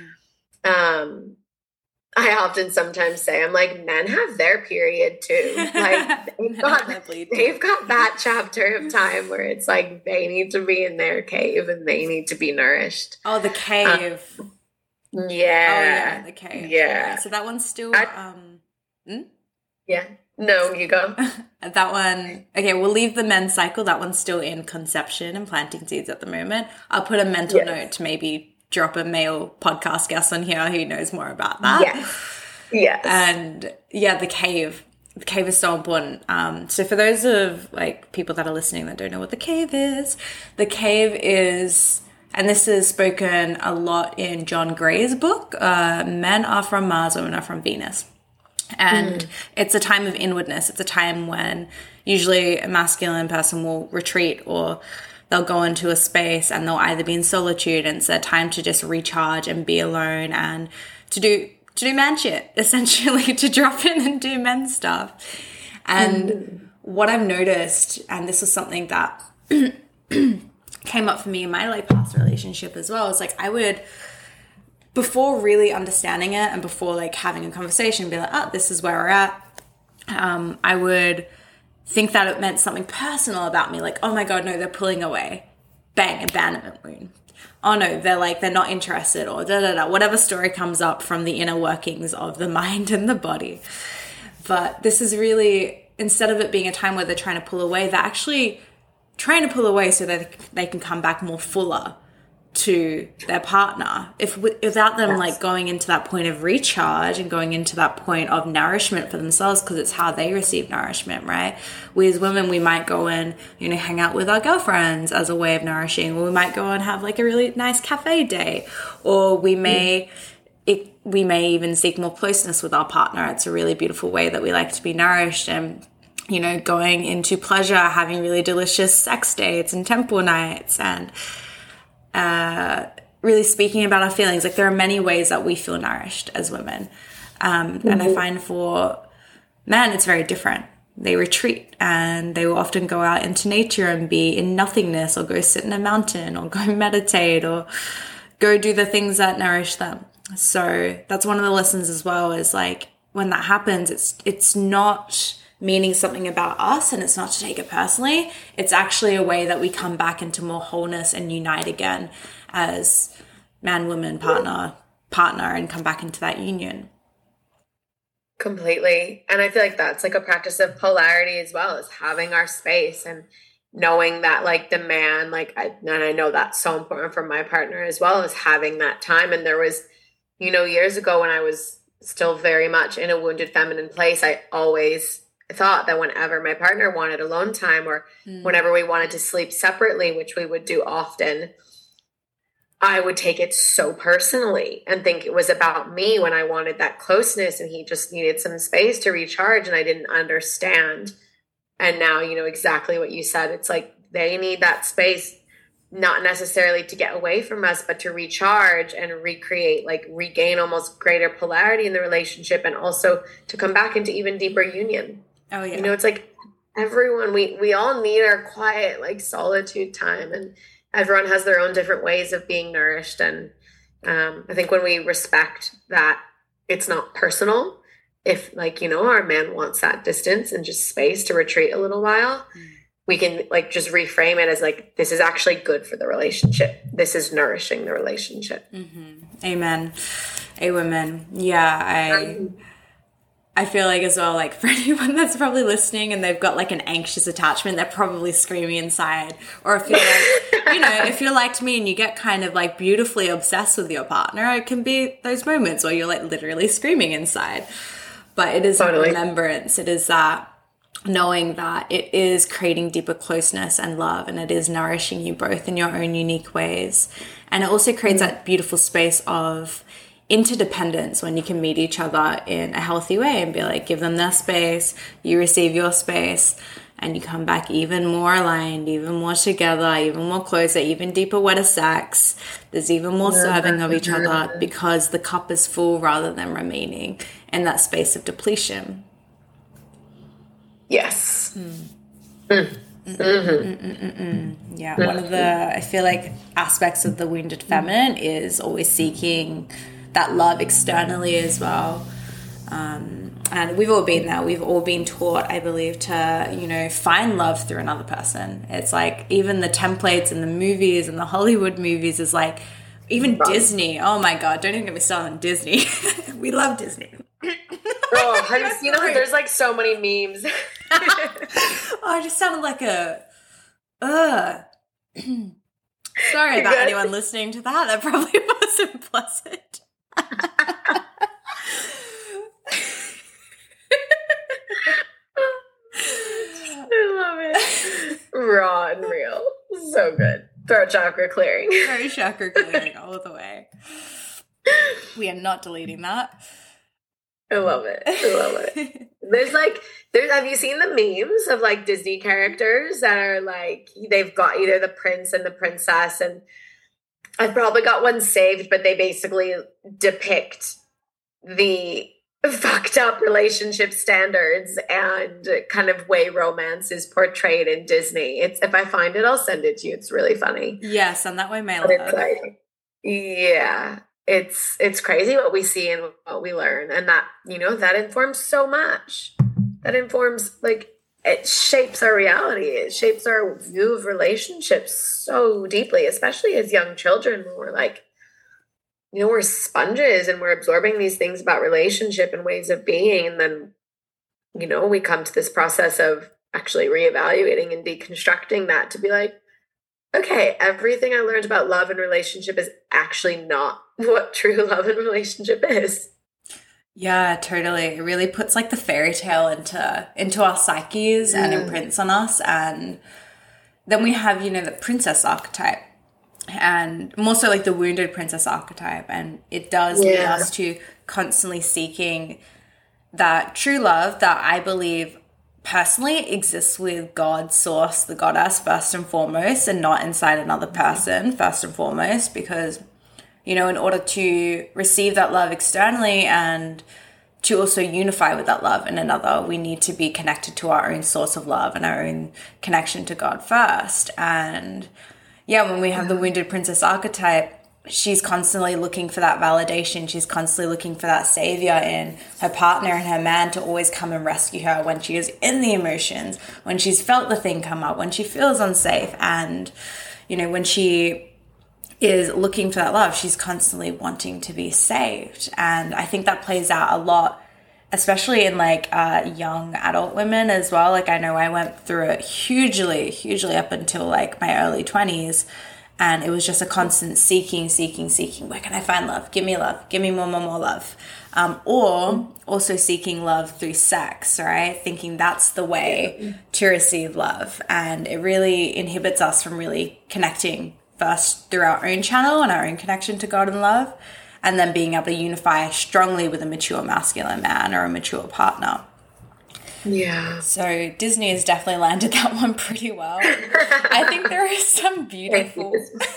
[SPEAKER 1] I often sometimes say, I'm like, men have their period too. Like they've got that chapter of time where it's like they need to be in their cave and they need to be nourished.
[SPEAKER 2] Oh, the cave.
[SPEAKER 1] Yeah.
[SPEAKER 2] Oh, yeah, the cave.
[SPEAKER 1] Yeah.
[SPEAKER 2] So that one's still...
[SPEAKER 1] Yeah. No, you go.
[SPEAKER 2] That one... Okay, we'll leave the men's cycle. That one's still in conception and planting seeds at the moment. I'll put a mental note to maybe drop a male podcast guest on here who knows more about that.
[SPEAKER 1] Yes.
[SPEAKER 2] And yeah, the cave. The cave is so important. So for those of like people that are listening that don't know what the cave is, and this is spoken a lot in John Gray's book, Men Are From Mars, Women Are From Venus. And it's a time of inwardness. It's a time when usually a masculine person will retreat, or they'll go into a space and they'll either be in solitude, and it's a time to just recharge and be alone and to do man shit, essentially, to drop in and do men stuff. And what I've noticed, and this was something that came up for me in my like past relationship as well, is like I would, before really understanding it and before like having a conversation, be like, oh, this is where we're at. I would think that it meant something personal about me, like, oh my God, no, they're pulling away. Bang, abandonment wound. Oh no, they're not interested, or whatever story comes up from the inner workings of the mind and the body. But this is really, instead of it being a time where they're trying to pull away, they're actually trying to pull away so that they can come back more fuller to their partner. Without them like going into that point of recharge and going into that point of nourishment for themselves, because it's how they receive nourishment, right? We as women, we might go and, you know, hang out with our girlfriends as a way of nourishing, or we might go and have like a really nice cafe day, or we may even seek more closeness with our partner. It's a really beautiful way that we like to be nourished. And, you know, going into pleasure, having really delicious sex dates and temple nights, and really speaking about our feelings. Like there are many ways that we feel nourished as women. And I find for men, it's very different. They retreat and they will often go out into nature and be in nothingness, or go sit in a mountain, or go meditate, or go do the things that nourish them. So that's one of the lessons as well, is like when that happens, it's not meaning something about us, and it's not to take it personally. It's actually a way that we come back into more wholeness and unite again as man, woman, partner, and come back into that union.
[SPEAKER 1] Completely. And I feel like that's like a practice of polarity as well, as having our space and knowing that like the man, like and I know that's so important for my partner as well, as having that time. And there was, you know, years ago when I was still very much in a wounded feminine place, I always thought that whenever my partner wanted alone time, or whenever we wanted to sleep separately, which we would do often, I would take it so personally and think it was about me when I wanted that closeness, and he just needed some space to recharge, and I didn't understand. And now, you know, exactly what you said. It's like they need that space, not necessarily to get away from us, but to recharge and recreate, like regain almost greater polarity in the relationship, and also to come back into even deeper union.
[SPEAKER 2] Oh yeah.
[SPEAKER 1] You know, it's like everyone, we all need our quiet, like solitude time, and everyone has their own different ways of being nourished. And I think when we respect that it's not personal, if like, you know, our man wants that distance and just space to retreat a little while, we can like just reframe it as like, this is actually good for the relationship. This is nourishing the relationship.
[SPEAKER 2] Mm-hmm. Amen. Amen. Yeah. I feel like as well, like for anyone that's probably listening and they've got like an anxious attachment, they're probably screaming inside. Or if you're like, you know, if you're like me and you get kind of like beautifully obsessed with your partner, it can be those moments where you're like literally screaming inside. But it is totally. A remembrance. It is that knowing that it is creating deeper closeness and love, and it is nourishing you both in your own unique ways. And it also creates that beautiful space of interdependence when you can meet each other in a healthy way and be like, give them their space, you receive your space, and you come back even more aligned, even more together, even more closer, even deeper, wetter sex. There's even more serving of each other because the cup is full rather than remaining in that space of depletion.
[SPEAKER 1] Yes.
[SPEAKER 2] Yeah, one of the, I feel like, aspects of the wounded feminine is always seeking that love externally as well. And we've all been there. We've all been taught, I believe, to, you know, find love through another person. It's like even the templates in the movies and the Hollywood movies is like, even Disney. Oh my God, don't even get me started on Disney. We love Disney.
[SPEAKER 1] Oh, have you seen them? There's like so many memes.
[SPEAKER 2] Oh, I just sounded like a sorry about anyone listening to that. That probably wasn't pleasant.
[SPEAKER 1] I love it. Raw and real. So good. Throat chakra clearing.
[SPEAKER 2] Throat chakra clearing all the way. We are not deleting that.
[SPEAKER 1] I love it. I love it. Have you seen the memes of like Disney characters that are like, they've got either the prince and the princess, and I've probably got one saved, but they basically depict the fucked up relationship standards and kind of way romance is portrayed in Disney. It's, if I find it, I'll send it to you. It's really funny.
[SPEAKER 2] Yes, and that way my
[SPEAKER 1] But it's
[SPEAKER 2] love.
[SPEAKER 1] like, yeah, it's crazy what we see and what we learn, and that, you know, that informs so much. That informs, like, it shapes our reality. It shapes our view of relationships so deeply, especially as young children, when we're like, you know, we're sponges and we're absorbing these things about relationship and ways of being. And then, you know, we come to this process of actually reevaluating and deconstructing that to be like, okay, everything I learned about love and relationship is actually not what true love and relationship is.
[SPEAKER 2] Yeah, totally. It really puts like the fairy tale into our psyches and imprints on us. And then we have, you know, the princess archetype, and more so like the wounded princess archetype. And it does lead us to constantly seeking that true love that I believe personally exists with God, source, the goddess first and foremost, and not inside another person first and foremost, because, you know, in order to receive that love externally and to also unify with that love in another, we need to be connected to our own source of love and our own connection to God first. And yeah, when we have the wounded princess archetype, she's constantly looking for that validation. She's constantly looking for that savior in her partner and her man to always come and rescue her when she is in the emotions, when she's felt the thing come up, when she feels unsafe. And, you know, when she is looking for that love, she's constantly wanting to be saved. And I think that plays out a lot, especially in like young adult women as well. Like, I know I went through it hugely up until like my early 20s. And it was just a constant seeking. Where can I find love? Give me love. Give me more love. Or also seeking love through sex, right? Thinking that's the way to receive love. And it really inhibits us from really connecting first through our own channel and our own connection to God and love, and then being able to unify strongly with a mature masculine man or a mature partner.
[SPEAKER 1] Yeah.
[SPEAKER 2] So Disney has definitely landed that one pretty well. I think there is some beautiful...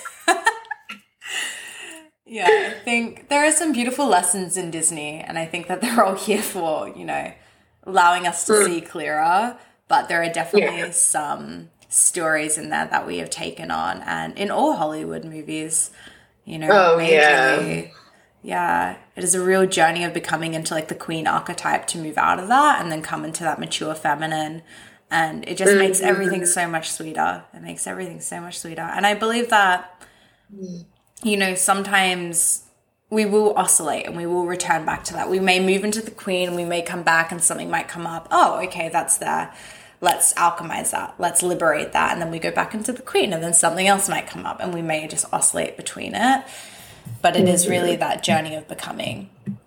[SPEAKER 2] Yeah, I think there are some beautiful lessons in Disney, and I think that they're all here for, you know, allowing us to see clearer, but there are definitely some stories in there that we have taken on, and in all Hollywood movies, you know, majorly. Yeah, it is a real journey of becoming into like the queen archetype to move out of that and then come into that mature feminine. And it just makes everything so much sweeter. It makes everything so much sweeter. And I believe that, you know, sometimes we will oscillate and we will return back to that. We may move into the queen, we may come back and something might come up. Oh, okay, that's there. Let's alchemize that. Let's liberate that. And then we go back into the queen and then something else might come up and we may just oscillate between it. But it is really that journey of becoming.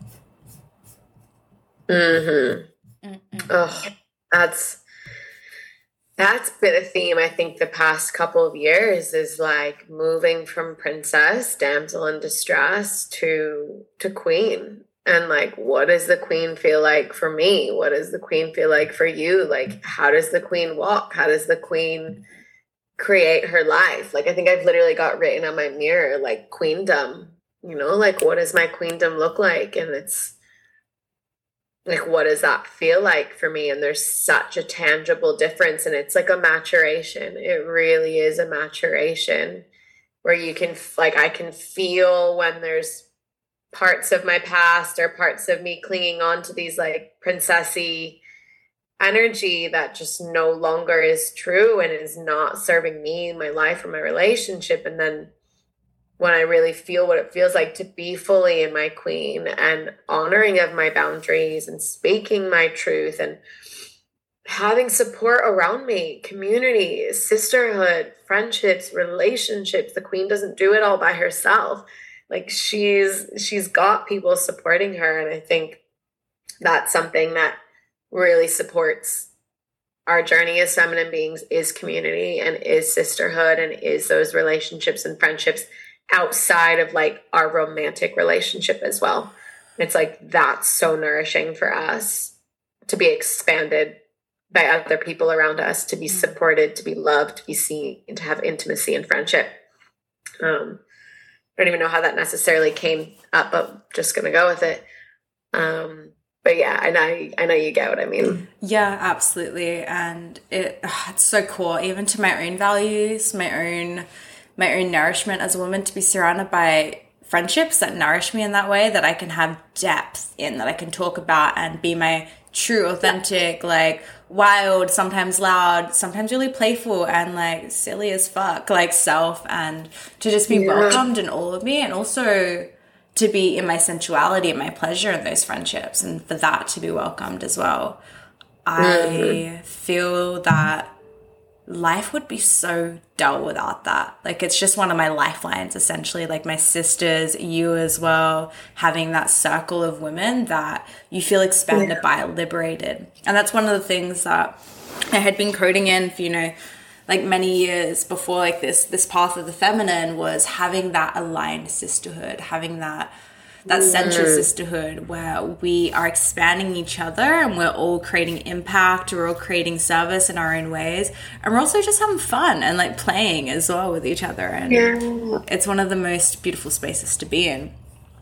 [SPEAKER 1] Oh, that's been a theme, I think, the past couple of years, is like moving from princess, damsel in distress, to queen. And like, what does the queen feel like for me? What does the queen feel like for you? Like, how does the queen walk? How does the queen create her life? Like, I think I've literally got written on my mirror, like, queendom, you know, like, what does my queendom look like? And it's like, what does that feel like for me? And there's such a tangible difference, and it's like a maturation. It really is a maturation where you can, like, I can feel when there's parts of my past or parts of me clinging on to these like princessy energy that just no longer is true and is not serving me, my life, or my relationship. And then when I really feel what it feels like to be fully in my queen and honoring of my boundaries and speaking my truth and having support around me, community, sisterhood, friendships, relationships. The queen doesn't do it all by herself. Like, she's got people supporting her. And I think that's something that really supports our journey as feminine beings, is community and is sisterhood and is those relationships and friendships outside of like our romantic relationship as well. It's like, that's so nourishing for us to be expanded by other people around us, to be supported, to be loved, to be seen, and to have intimacy and friendship. I don't even know how that necessarily came up, but I'm just going to go with it. But yeah, I know you get what I mean.
[SPEAKER 2] Yeah, absolutely. And it's so cool, even to my own values, my own nourishment as a woman, to be surrounded by friendships that nourish me in that way, that I can have depth in, that I can talk about and be my true, authentic, like wild, sometimes loud, sometimes really playful and like silly as fuck, like self, and to just be welcomed in all of me, and also to be in my sensuality and my pleasure in those friendships, and for that to be welcomed as well. I feel that life would be so dull without that. Like, it's just one of my lifelines, essentially. Like, my sisters, you as well, having that circle of women that you feel expanded by, liberated. And that's one of the things that I had been coding in for, like many years before, like this path of the feminine, was having that aligned sisterhood, having that central sisterhood where we are expanding each other and we're all creating impact, we're all creating service in our own ways, and we're also just having fun and like playing as well with each other. And it's one of the most beautiful spaces to be in.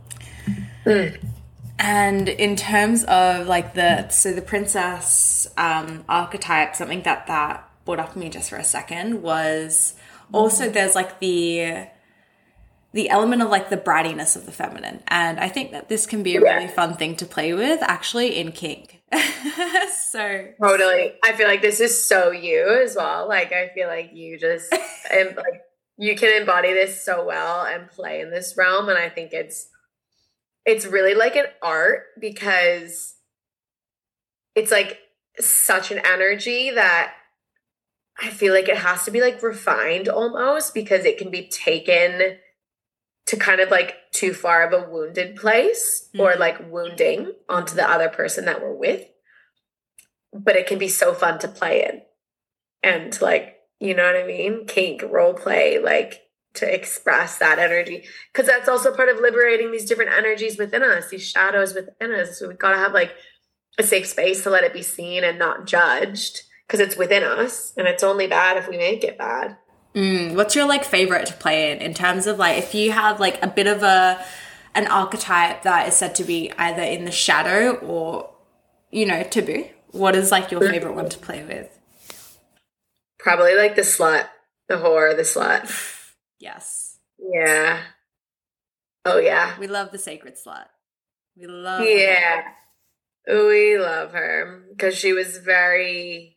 [SPEAKER 2] And in terms of like the princess archetype, something that brought up for me just for a second was also there's like the element of like the brattiness of the feminine. And I think that this can be a really fun thing to play with actually in kink. So
[SPEAKER 1] totally. I feel like this is so you as well. Like, I feel like you just, like, you can embody this so well and play in this realm. And I think it's really like an art, because it's like such an energy that I feel like it has to be like refined almost, because it can be taken to kind of like too far of a wounded place or like wounding onto the other person that we're with. But it can be so fun to play in, and like, you know what I mean? Kink, role play, like to express that energy. Cause that's also part of liberating these different energies within us, these shadows within us. So we've got to have like a safe space to let it be seen and not judged, because it's within us, and it's only bad if we make it bad.
[SPEAKER 2] What's your like favorite to play in terms of like, if you have like a bit of an archetype that is said to be either in the shadow or, taboo, what is like your favorite one to play with?
[SPEAKER 1] Probably like the slut, the whore, the slut.
[SPEAKER 2] Yes.
[SPEAKER 1] Yeah. Oh yeah.
[SPEAKER 2] We love the sacred slut. We love
[SPEAKER 1] her. We love her because she was very,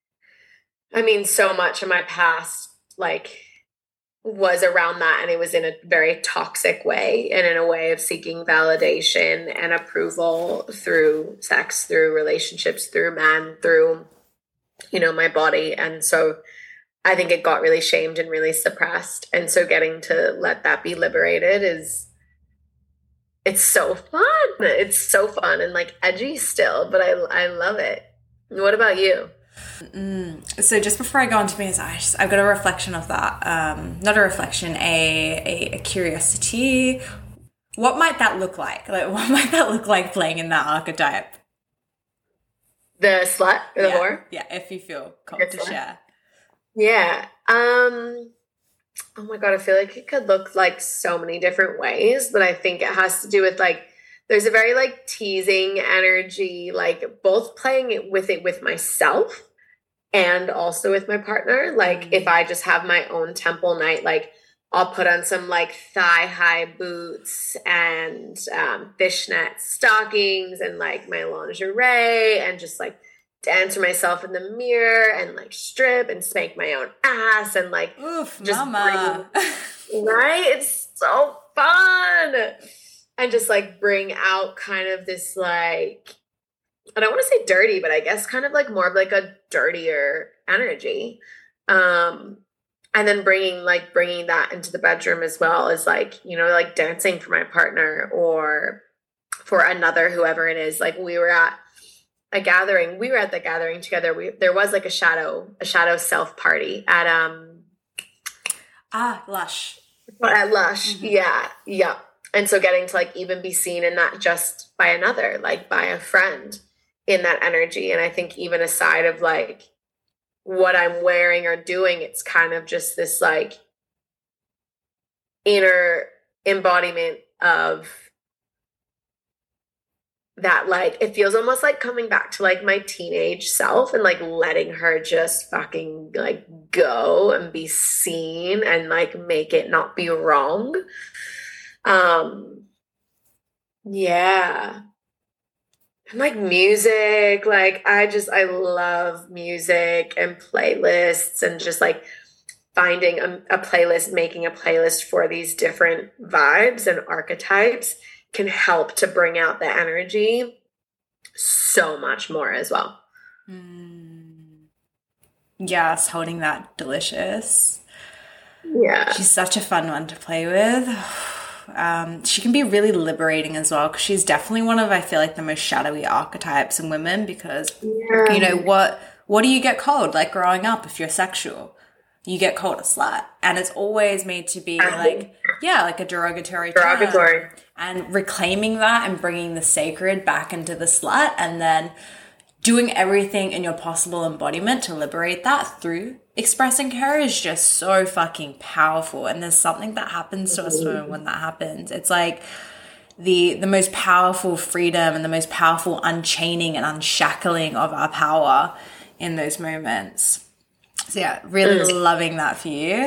[SPEAKER 1] so much of my past like was around that, and it was in a very toxic way, and in a way of seeking validation and approval through sex, through relationships, through men, through my body. And so I think it got really shamed and really suppressed, and so getting to let that be liberated it's so fun and like edgy still, but I love it. What about you?
[SPEAKER 2] So just before I go on to me, I've got a reflection of that. Not a reflection, a curiosity. What might that look like? Like, what might that look like playing in that archetype?
[SPEAKER 1] The slut or the whore?
[SPEAKER 2] Yeah, if you feel called to share.
[SPEAKER 1] Yeah. Oh my God, I feel like it could look like so many different ways, but I think it has to do with like, there's a very like teasing energy, like both playing it with myself and also with my partner. Like if I just have my own temple night, like I'll put on some like thigh high boots and fishnet stockings and like my lingerie, and just like dance for myself in the mirror and like strip and spank my own ass and like
[SPEAKER 2] oof, just mama.
[SPEAKER 1] Right? It's so fun. And just like bring out kind of this like, I don't want to say dirty, but I guess kind of like more of like a dirtier energy. And then bringing that into the bedroom as well, as like, like dancing for my partner or for another, whoever it is. Like we were at the gathering together. There was like a shadow self party at
[SPEAKER 2] Lush.
[SPEAKER 1] At Lush. Mm-hmm. Yeah. And so getting to like even be seen in that just by another, like by a friend in that energy. And I think even aside of like what I'm wearing or doing, it's kind of just this like inner embodiment of that like it feels almost like coming back to like my teenage self and like letting her just fucking like go and be seen and like make it not be wrong. Yeah. And like music, like I love music and playlists and just like finding a playlist, making a playlist for these different vibes and archetypes can help to bring out the energy so much more as well.
[SPEAKER 2] Yes, holding that delicious.
[SPEAKER 1] Yeah.
[SPEAKER 2] She's such a fun one to play with. She can be really liberating as well because she's definitely one of, I feel like, the most shadowy archetypes in women because, you know, what do you get called? Like growing up, if you're sexual, you get called a slut. And it's always made to be like, yeah, like a derogatory term. And reclaiming that and bringing the sacred back into the slut and then doing everything in your possible embodiment to liberate that through expressing her is just so fucking powerful. And there's something that happens to us women when that happens. It's like the most powerful freedom and the most powerful unchaining and unshackling of our power in those moments. So yeah, really loving that for you.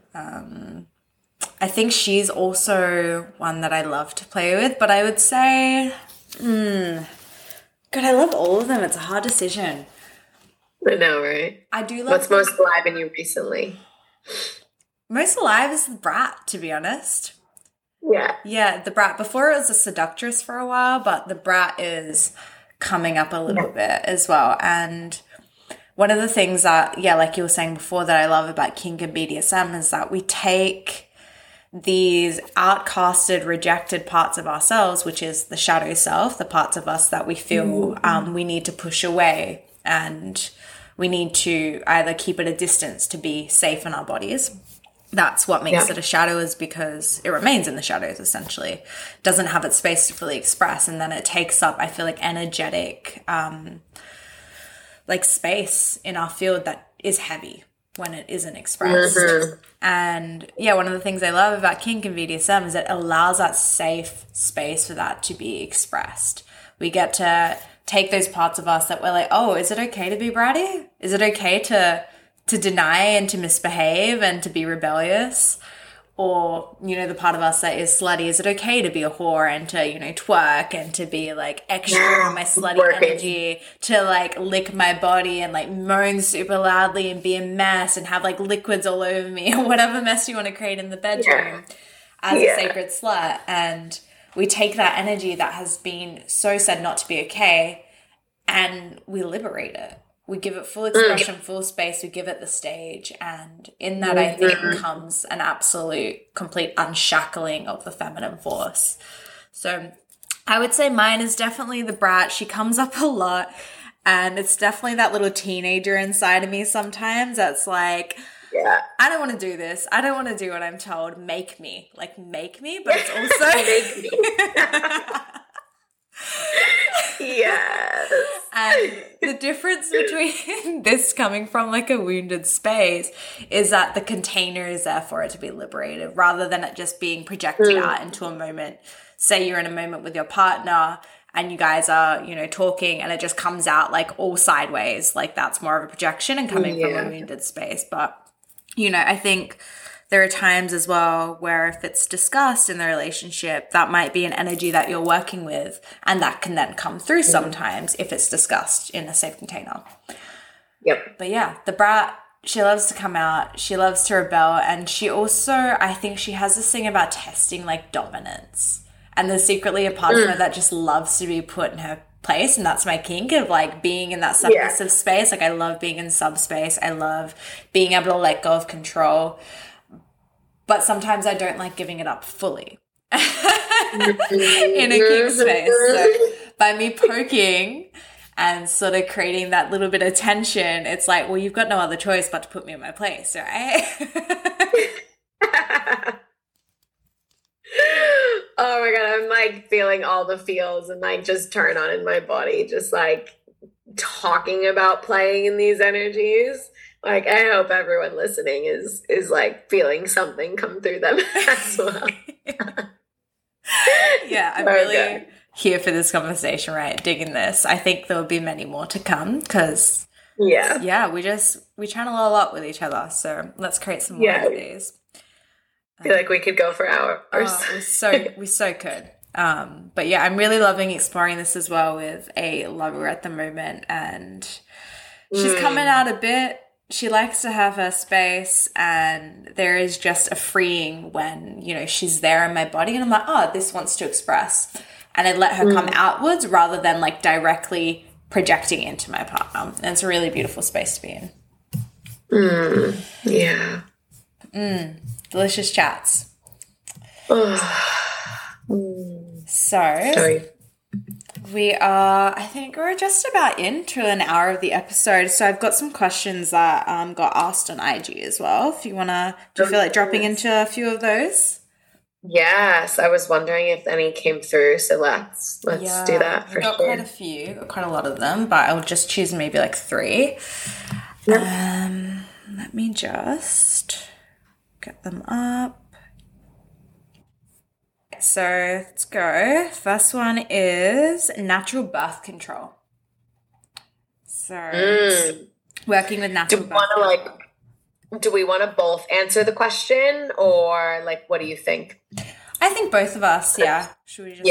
[SPEAKER 2] I think she's also one that I love to play with, but I would say, God, I love all of them. It's a hard decision.
[SPEAKER 1] I know, right?
[SPEAKER 2] I do love.
[SPEAKER 1] What's most alive in you recently?
[SPEAKER 2] Most alive is the brat, to be honest.
[SPEAKER 1] Yeah.
[SPEAKER 2] Yeah, the brat. Before it was a seductress for a while, but the brat is coming up a little bit as well. And one of the things that, yeah, like you were saying before, that I love about kink and BDSM is that we take these outcasted, rejected parts of ourselves, which is the shadow self, the parts of us that we feel we need to push away and we need to either keep at a distance to be safe in our bodies. That's what makes it a shadow, is because it remains in the shadows, essentially. Doesn't have its space to fully express. And then it takes up, I feel like, energetic, like space in our field that is heavy when it isn't expressed. And yeah, one of the things I love about kink and BDSM is it allows that safe space for that to be expressed. We get to take those parts of us that we're like, oh, is it okay to be bratty? Is it okay to deny and to misbehave and to be rebellious? Or, you know, the part of us that is slutty, is it okay to be a whore and to, you know, twerk and to be like extra in my slutty energy, to like lick my body and like moan super loudly and be a mess and have like liquids all over me or whatever mess you want to create in the bedroom as a sacred slut. And we take that energy that has been so said not to be okay and we liberate it. We give it full expression, full space. We give it the stage. And in that, I think, comes an absolute, complete unshackling of the feminine force. So I would say mine is definitely the brat. She comes up a lot. And it's definitely that little teenager inside of me sometimes that's like, I don't want to do this. I don't want to do what I'm told. Make me. Like, make me. But it's also...
[SPEAKER 1] Make me. Yes.
[SPEAKER 2] And the difference between this coming from like a wounded space is that the container is there for it to be liberated rather than it just being projected out into a moment. Say you're in a moment with your partner and you guys are, you know, talking and it just comes out like all sideways. Like that's more of a projection and coming from a wounded space. But, you know, I think there are times as well where if it's discussed in the relationship, that might be an energy that you're working with and that can then come through sometimes if it's discussed in a safe container.
[SPEAKER 1] Yep.
[SPEAKER 2] But yeah, the brat, she loves to come out. She loves to rebel. And she also, I think she has this thing about testing like dominance. And there's secretly a part of her that just loves to be put in her place, and that's my kink of like being in that submissive space. Like I love being in subspace. I love being able to let go of control. But sometimes I don't like giving it up fully in a kink space. So by me poking and sort of creating that little bit of tension, it's like, well, you've got no other choice but to put me in my place, right?
[SPEAKER 1] Oh my God, I'm like feeling all the feels and like just turn on in my body, just like talking about playing in these energies. Like, I hope everyone listening is like feeling something come through them as well.
[SPEAKER 2] Yeah, I'm really here for this conversation, right? Digging this. I think there will be many more to come because, yeah, we channel a lot with each other. So let's create some more of these.
[SPEAKER 1] I feel like we could go for hours.
[SPEAKER 2] We so could. But yeah, I'm really loving exploring this as well with a lover at the moment, and she's coming out a bit. She likes to have her space, and there is just a freeing when, you know, she's there in my body and I'm like, oh, this wants to express. And I let her come outwards rather than like directly projecting into my partner. And it's a really beautiful space to be in.
[SPEAKER 1] Yeah.
[SPEAKER 2] Delicious chats.
[SPEAKER 1] Sorry.
[SPEAKER 2] I think we're just about into an hour of the episode. So I've got some questions that got asked on IG as well. If you do you feel like dropping into a few of those?
[SPEAKER 1] Yes, I was wondering if any came through. So let's do that for sure.
[SPEAKER 2] Got quite a few, quite a lot of them, but I'll just choose maybe like 3. Yep. Let me just get them up. So let's go. First one is natural birth control. So working with natural birth control. Do we want to both answer the question, or like, what do you think? I think both of us, yeah. Should we just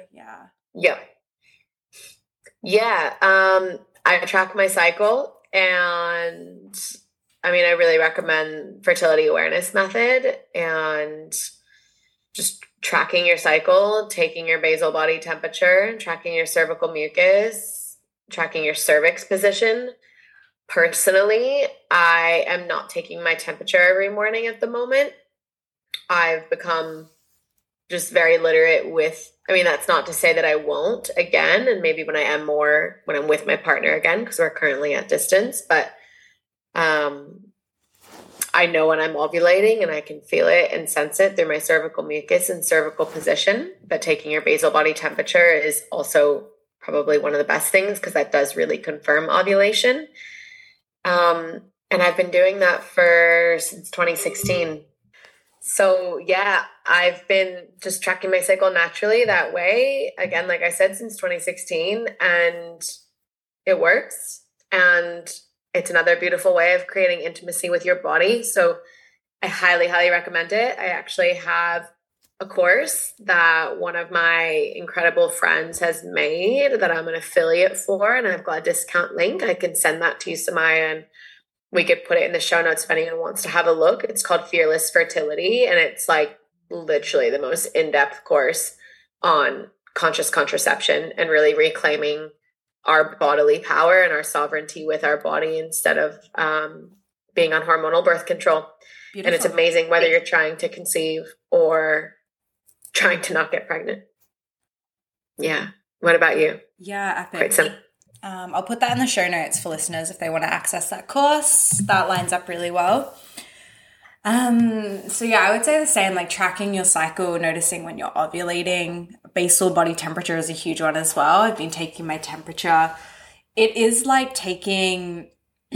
[SPEAKER 1] I track my cycle, and I mean, I really recommend fertility awareness method and just tracking your cycle, taking your basal body temperature, tracking your cervical mucus, tracking your cervix position. Personally, I am not taking my temperature every morning at the moment. I've become just very literate with, I mean, that's not to say that I won't again, and maybe when I'm with my partner again, because we're currently at distance, but I know when I'm ovulating and I can feel it and sense it through my cervical mucus and cervical position. But taking your basal body temperature is also probably one of the best things because that does really confirm ovulation. And I've been doing that since 2016. So yeah, I've been just tracking my cycle naturally that way. Again, like I said, since 2016, and it works. And it's another beautiful way of creating intimacy with your body. So I highly, highly recommend it. I actually have a course that one of my incredible friends has made that I'm an affiliate for, and I've got a discount link. I can send that to you, Samaya, and we could put it in the show notes if anyone wants to have a look. It's called Fearless Fertility, and it's like literally the most in-depth course on conscious contraception and really reclaiming our bodily power and our sovereignty with our body instead of being on hormonal birth control. Beautiful. And it's amazing whether you're trying to conceive or trying to not get pregnant. Yeah. What about you?
[SPEAKER 2] Yeah, epic. I'll put that in the show notes for listeners if they want to access that course. That lines up really well. So yeah, I would say the same, like tracking your cycle, noticing when you're ovulating. Basal body temperature is a huge one as well. I've been taking my temperature. It is like taking,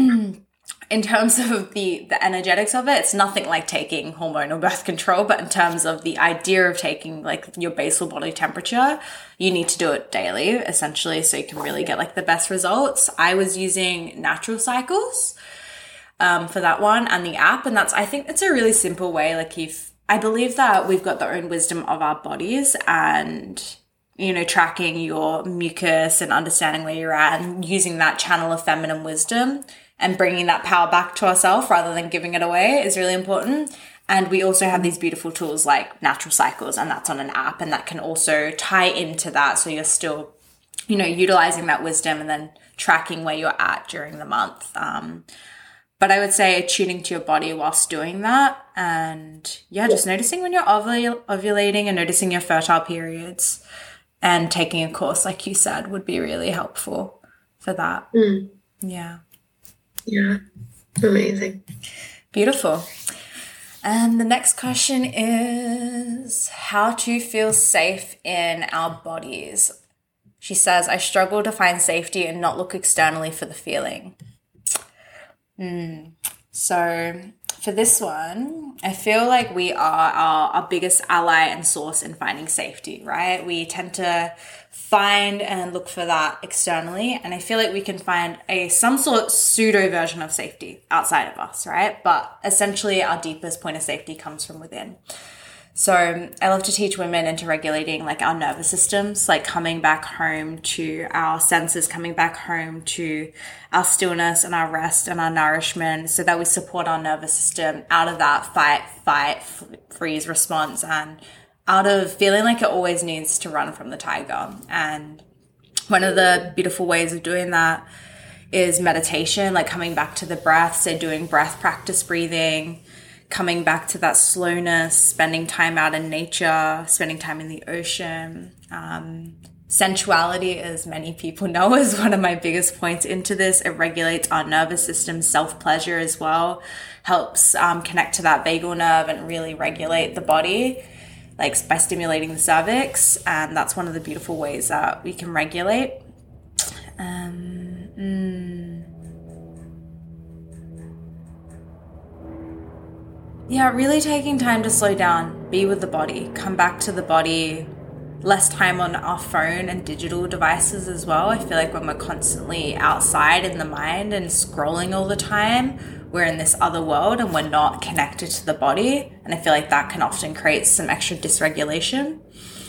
[SPEAKER 2] in terms of the energetics of it, it's nothing like taking hormonal birth control, but in terms of the idea of taking like your basal body temperature, you need to do it daily essentially so you can really get like the best results. I was using Natural Cycles for that one and the app, and I think it's a really simple way. Like I believe that we've got the own wisdom of our bodies, and you know, tracking your mucus and understanding where you're at and using that channel of feminine wisdom and bringing that power back to ourselves rather than giving it away is really important. And we also have these beautiful tools like Natural Cycles, and that's on an app, and that can also tie into that. So you're still, you know, utilizing that wisdom and then tracking where you're at during the month. But I would say tuning to your body whilst doing that, and yeah, just noticing when you're ovulating and noticing your fertile periods, and taking a course, like you said, would be really helpful for that. Yeah.
[SPEAKER 1] Yeah. Amazing.
[SPEAKER 2] Beautiful. And the next question is how to feel safe in our bodies. She says, I struggle to find safety and not look externally for the feeling. So For this one, I feel like we are our biggest ally and source in finding safety, right? We tend to find and look for that externally, and I feel like we can find some sort pseudo version of safety outside of us, right? But essentially our deepest point of safety comes from within. So I love to teach women into regulating like our nervous systems, like coming back home to our senses, coming back home to our stillness and our rest and our nourishment, so that we support our nervous system out of that fight, freeze response, and out of feeling like it always needs to run from the tiger. And one of the beautiful ways of doing that is meditation, like coming back to the breath, so doing breath practice breathing, coming back to that slowness, spending time out in nature, spending time in the ocean. Sensuality, as many people know, is one of my biggest points into this. It regulates our nervous system. Self-pleasure as well helps connect to that vagal nerve and really regulate the body, like by stimulating the cervix. And that's one of the beautiful ways that we can regulate. Yeah, really taking time to slow down, be with the body, come back to the body, less time on our phone and digital devices as well. I feel like when we're constantly outside in the mind and scrolling all the time, we're in this other world and we're not connected to the body. And I feel like that can often create some extra dysregulation.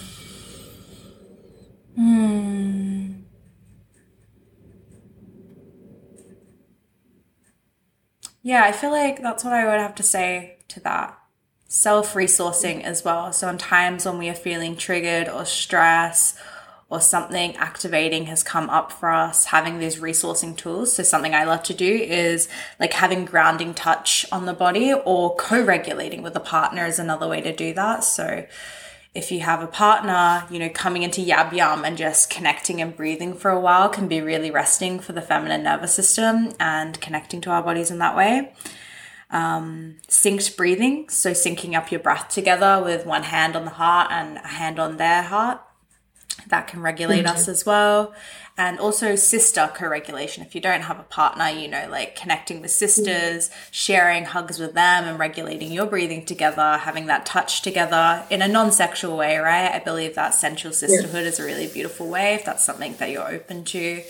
[SPEAKER 2] Yeah, I feel like that's what I would have to say to that. Self-resourcing as well. So in times when we are feeling triggered or stress or something activating has come up for us, having these resourcing tools. So something I love to do is like having grounding touch on the body, or co-regulating with a partner is another way to do that. So if you have a partner, coming into Yab Yum and just connecting and breathing for a while can be really resting for the feminine nervous system and connecting to our bodies in that way. Synced breathing, so syncing up your breath together with one hand on the heart and a hand on their heart. That can regulate us as well. And also sister co-regulation. If you don't have a partner, like connecting with sisters, sharing hugs with them and regulating your breathing together, having that touch together in a non-sexual way, right? I believe that sensual sisterhood is a really beautiful way if that's something that you're open to.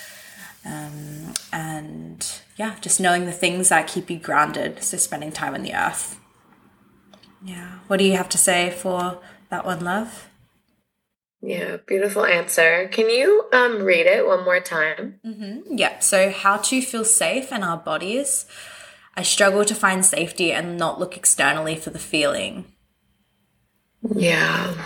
[SPEAKER 2] And yeah, just knowing the things that keep you grounded. So spending time on the earth. Yeah. What do you have to say for that one, love?
[SPEAKER 1] Yeah, beautiful answer. Can you read it one more time?
[SPEAKER 2] Yeah. So how to feel safe in our bodies. I struggle to find safety and not look externally for the feeling.
[SPEAKER 1] Yeah.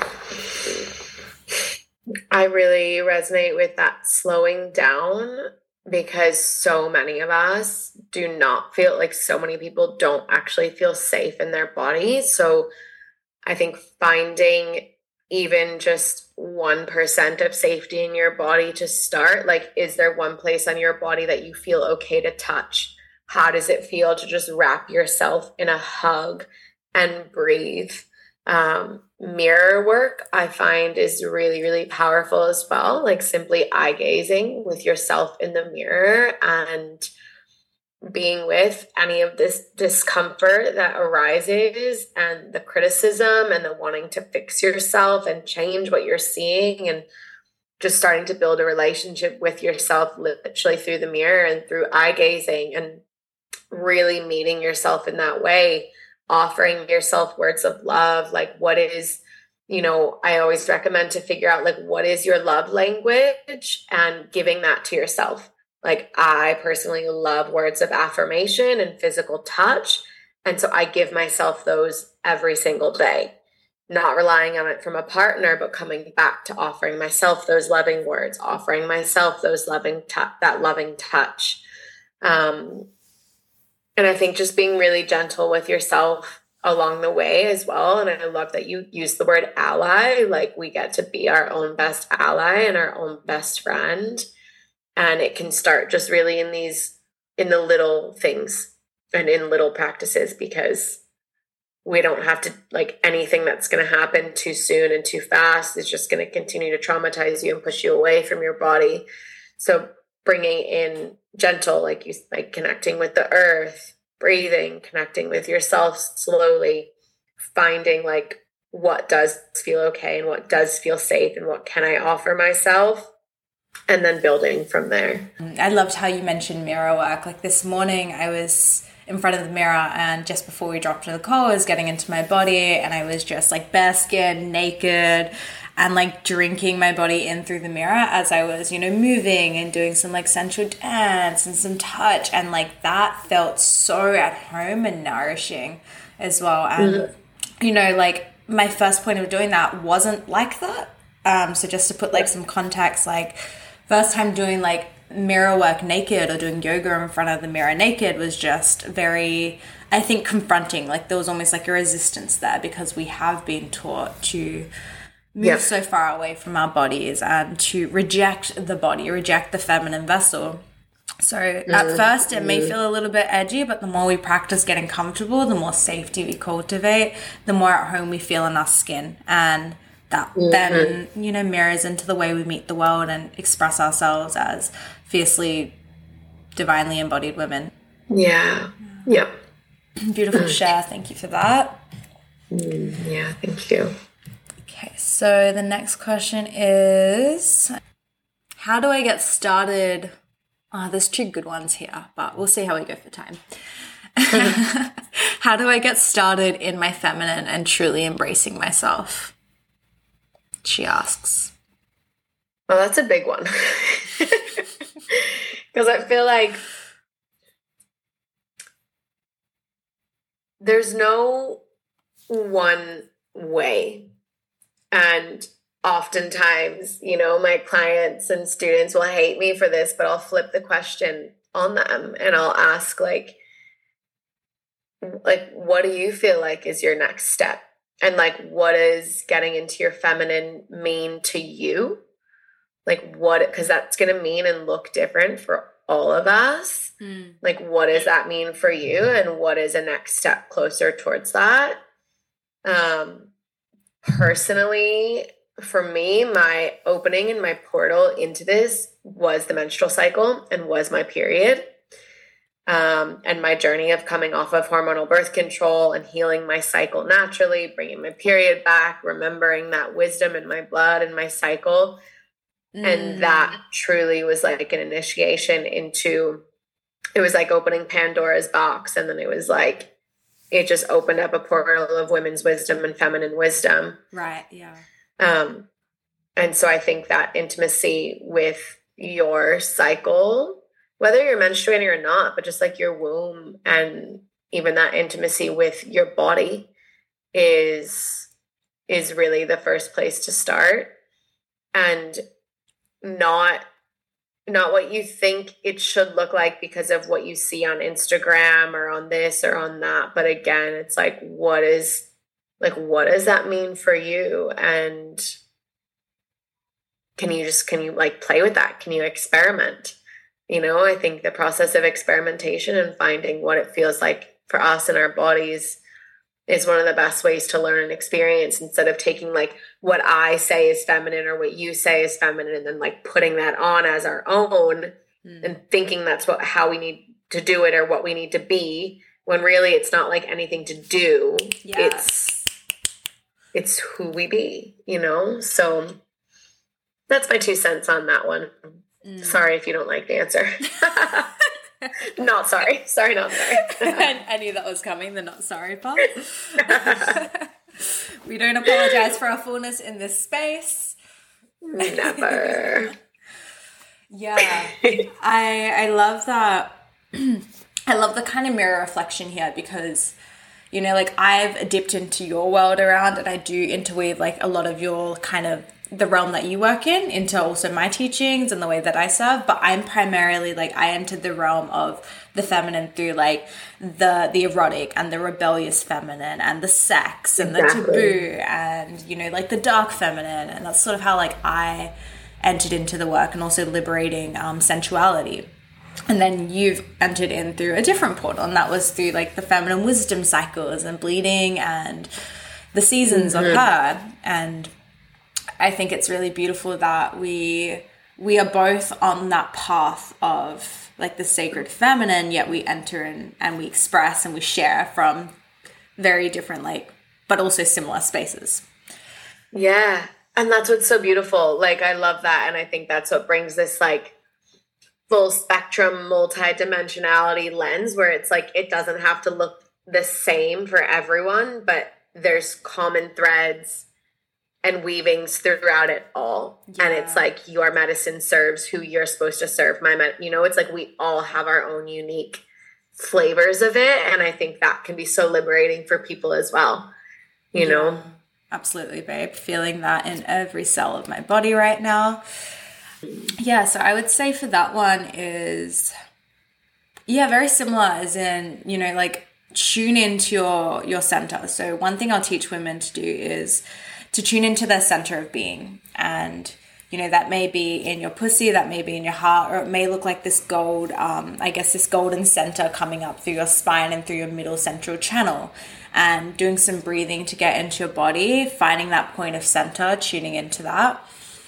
[SPEAKER 1] I really resonate with that slowing down, because so many of us do not feel like, so many people don't actually feel safe in their bodies. So I think finding even just 1% of safety in your body to start, like, is there one place on your body that you feel okay to touch? How does it feel to just wrap yourself in a hug and breathe? Mirror work I find is really, really powerful as well. Like simply eye gazing with yourself in the mirror and being with any of this discomfort that arises, and the criticism and the wanting to fix yourself and change what you're seeing, and just starting to build a relationship with yourself literally through the mirror and through eye gazing, and really meeting yourself in that way, offering yourself words of love. Like, what is, I always recommend to figure out, like, what is your love language, and giving that to yourself. Like, I personally love words of affirmation and physical touch. And so I give myself those every single day, not relying on it from a partner, but coming back to offering myself those loving words, offering myself those that loving touch. And I think just being really gentle with yourself along the way as well. And I love that you use the word ally. Like, we get to be our own best ally and our own best friend. And it can start just really in the little things and in little practices, because we don't have to, like, anything that's going to happen too soon and too fast is just going to continue to traumatize you and push you away from your body. So bringing in gentle, like connecting with the earth, breathing, connecting with yourself slowly, finding like what does feel okay and what does feel safe and what can I offer myself, and then building from there.
[SPEAKER 2] I loved how you mentioned mirror work. Like this morning I was in front of the mirror, and just before we dropped to the call, I was getting into my body, and I was just like bare skin, naked, and like drinking my body in through the mirror as I was, you know, moving and doing some like sensual dance and some touch, and like that felt so at home and nourishing as well. And you know, like my first point of doing that wasn't like that. So just to put like some context, like first time doing like mirror work naked or doing yoga in front of the mirror naked was just very, I think, confronting. Like there was almost like a resistance there, because we have been taught to move so far away from our bodies and to reject the body, reject the feminine vessel. So at first it may feel a little bit edgy, but the more we practice getting comfortable, the more safety we cultivate, the more at home we feel in our skin. And that then, you know, mirrors into the way we meet the world and express ourselves as fiercely, divinely embodied women.
[SPEAKER 1] Yeah. Yep.
[SPEAKER 2] Beautiful share. Thank you for that.
[SPEAKER 1] Yeah, thank you.
[SPEAKER 2] Okay, so the next question is, how do I get started? There's two good ones here, but we'll see how we go for time. How do I get started in my feminine and truly embracing myself? She asks.
[SPEAKER 1] Well, that's a big one. Because I feel like there's no one way. And oftentimes, you know, my clients and students will hate me for this, but I'll flip the question on them and I'll ask like, what do you feel like is your next step? And like, what does getting into your feminine mean to you? Like what, because that's going to mean and look different for all of us. Like, what does that mean for you? And what is a next step closer towards that? Personally, for me, my opening and my portal into this was the menstrual cycle and was my period. And my journey of coming off of hormonal birth control and healing my cycle naturally, bringing my period back, remembering that wisdom in my blood and my cycle. And that truly was like an initiation into, it was like opening Pandora's box. And then it was like, it just opened up a portal of women's wisdom and feminine wisdom.
[SPEAKER 2] Right. Yeah.
[SPEAKER 1] And so I think that intimacy with your cycle, whether you're menstruating or not, but just like your womb and even that intimacy with your body is really the first place to start. And not what you think it should look like because of what you see on Instagram or on this or on that. But again, it's like, what does that mean for you? And can you like play with that? Can you experiment? You know, I think the process of experimentation and finding what it feels like for us in our bodies is one of the best ways to learn and experience, instead of taking like what I say is feminine or what you say is feminine and then like putting that on as our own and thinking that's how we need to do it or what we need to be, when really it's not like anything to do.
[SPEAKER 2] Yes.
[SPEAKER 1] It's who we be, you know? So that's my 2 cents on that one. Sorry if you don't like the answer. Not sorry. Sorry, not sorry.
[SPEAKER 2] I knew that was coming, the not sorry part. We don't apologize for our fullness in this space.
[SPEAKER 1] Never.
[SPEAKER 2] Yeah. I love that. I love the kind of mirror reflection here, because, you know, like I've dipped into your world around, and I do interweave like a lot of your kind of the realm that you work in into also my teachings and the way that I serve. But I'm primarily like, I entered the realm of the feminine through like the erotic and the rebellious feminine and the sex and the taboo and, you know, like the dark feminine. And that's sort of how like I entered into the work, and also liberating sensuality. And then you've entered in through a different portal, and that was through like the feminine wisdom cycles and bleeding and the seasons of her. And I think it's really beautiful that we we are both on that path of like the sacred feminine, yet we enter in and we express and we share from very different, like, but also similar spaces.
[SPEAKER 1] Yeah. And that's what's so beautiful. Like, I love that. And I think that's what brings this like full spectrum multi-dimensionality lens, where it's like, it doesn't have to look the same for everyone, but there's common threads and weavings throughout it all. Yeah. And it's like, your medicine serves who you're supposed to serve. It's like we all have our own unique flavors of it. And I think that can be so liberating for people as well, you know?
[SPEAKER 2] Absolutely, babe. Feeling that in every cell of my body right now. Yeah, so I would say for that one is, very similar, as in, like tune into your center. So one thing I'll teach women to do is to tune into their center of being. And, that may be in your pussy, that may be in your heart, or it may look like this this golden center coming up through your spine and through your middle central channel. And doing some breathing to get into your body, finding that point of center, tuning into that.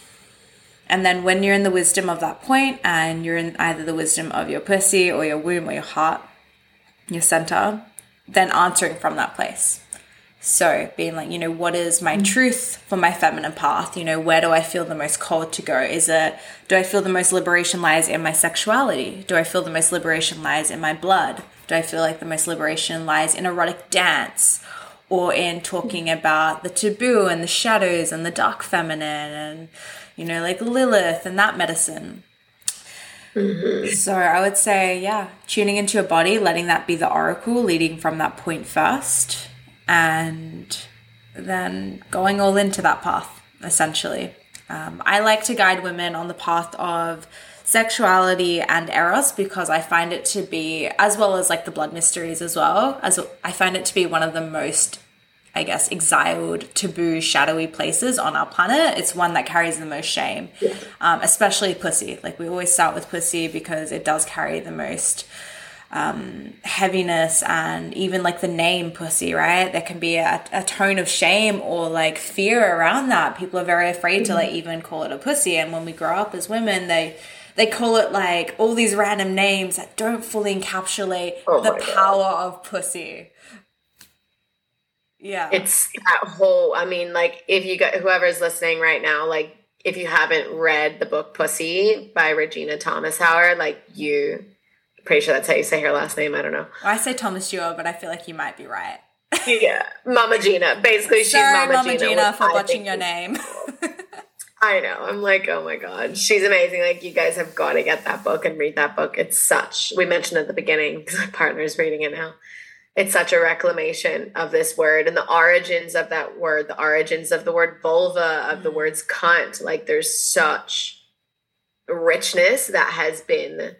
[SPEAKER 2] And then when you're in the wisdom of that point, and you're in either the wisdom of your pussy or your womb or your heart, your center, then answering from that place. So being like, what is my truth for my feminine path? Where do I feel the most called to go? Do I feel the most liberation lies in my sexuality? Do I feel the most liberation lies in my blood? Do I feel like the most liberation lies in erotic dance, or in talking about the taboo and the shadows and the dark feminine and, like Lilith and that medicine? Mm-hmm. So I would say, tuning into your body, letting that be the oracle, leading from that point first, and then going all into that path, essentially. I like to guide women on the path of sexuality and eros, because I find it to be, as well as like the blood mysteries as well, I find it to be one of the most, exiled, taboo, shadowy places on our planet. It's one that carries the most shame, especially pussy. Like, we always start with pussy because it does carry the most heaviness, and even like the name pussy, right? There can be a tone of shame or like fear around that. People are very afraid to like even call it a pussy. And when we grow up as women, they call it like all these random names that don't fully encapsulate the power of pussy. Yeah.
[SPEAKER 1] It's that whole, like, if you got whoever's listening right now, like, if you haven't read the book Pussy by Regina Thomas Howard, like, pretty sure that's how you say her last name. I don't know.
[SPEAKER 2] I say Thomas Stewart, but I feel like you might be right.
[SPEAKER 1] Yeah. Mama Gina. Basically, she's Mama Gina
[SPEAKER 2] for botching your name.
[SPEAKER 1] I know. I'm like, oh my God, she's amazing. Like, you guys have got to get that book and read that book. It's we mentioned at the beginning, because my partner's reading it now. It's such a reclamation of this word and the origins of that word, the origins of the word vulva, of the words cunt. Like, there's such richness that has been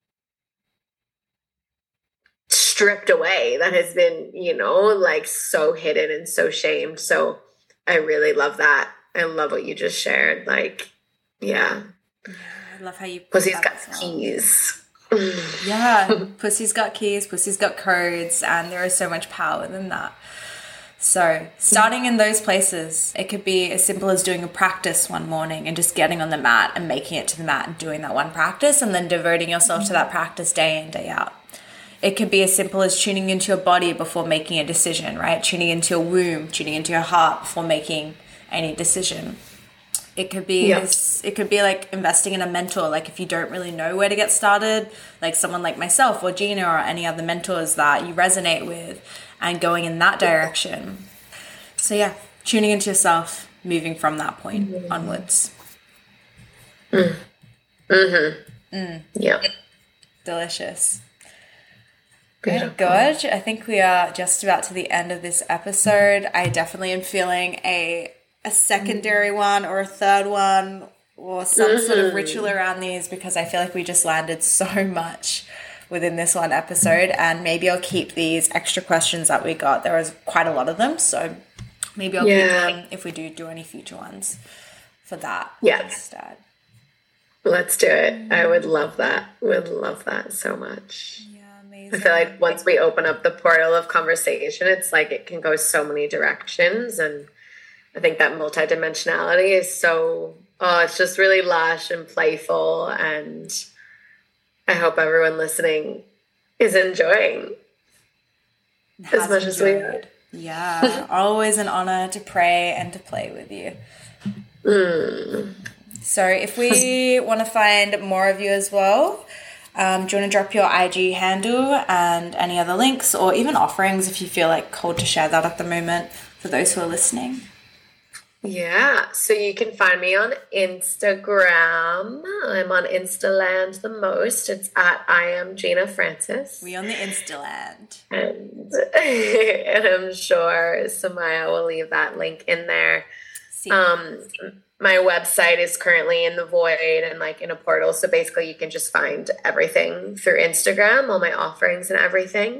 [SPEAKER 1] stripped away, that has been, like, so hidden and so shamed. So I really love that. I love what you just shared. Like, yeah.
[SPEAKER 2] I love how you
[SPEAKER 1] Pussy's got keys.
[SPEAKER 2] Yeah, pussy's got keys, pussy's got codes, and there is so much power in that. So starting in those places, it could be as simple as doing a practice one morning and just getting on the mat and making it to the mat and doing that one practice, and then devoting yourself to that practice day in, day out. It could be as simple as tuning into your body before making a decision, right? Tuning into your womb, tuning into your heart before making any decision. It could be it could be like investing in a mentor. Like, if you don't really know where to get started, like someone like myself or Gina or any other mentors that you resonate with, and going in that direction. So tuning into yourself, moving from that point onwards.
[SPEAKER 1] Yeah.
[SPEAKER 2] Delicious. Good. I think we are just about to the end of this episode. I definitely am feeling a secondary one or a third one or some sort of ritual around these, because I feel like we just landed so much within this one episode, and maybe I'll keep these extra questions that we got. There was quite a lot of them, so maybe I'll keep them if we do any future ones for that instead.
[SPEAKER 1] Let's do it. I would love that. Would love that so much.
[SPEAKER 2] Yeah, amazing.
[SPEAKER 1] I feel like once we open up the portal of conversation, it's like it can go so many directions, and I think that multidimensionality is so Oh, it's just really lush and playful, and I hope everyone listening is enjoying as much as we are.
[SPEAKER 2] Yeah, always an honor to pray and to play with you. So if we want to find more of you as well, do you want to drop your IG handle and any other links or even offerings if you feel like called to share that at the moment for those who are listening?
[SPEAKER 1] Yeah, so you can find me on Instagram. I'm on Instaland the most. It's at I am Gina Francis.
[SPEAKER 2] We on the Instaland.
[SPEAKER 1] And I'm sure Samaya will leave that link in there. My website is currently in the void and like in a portal. So basically you can just find everything through Instagram, all my offerings and everything.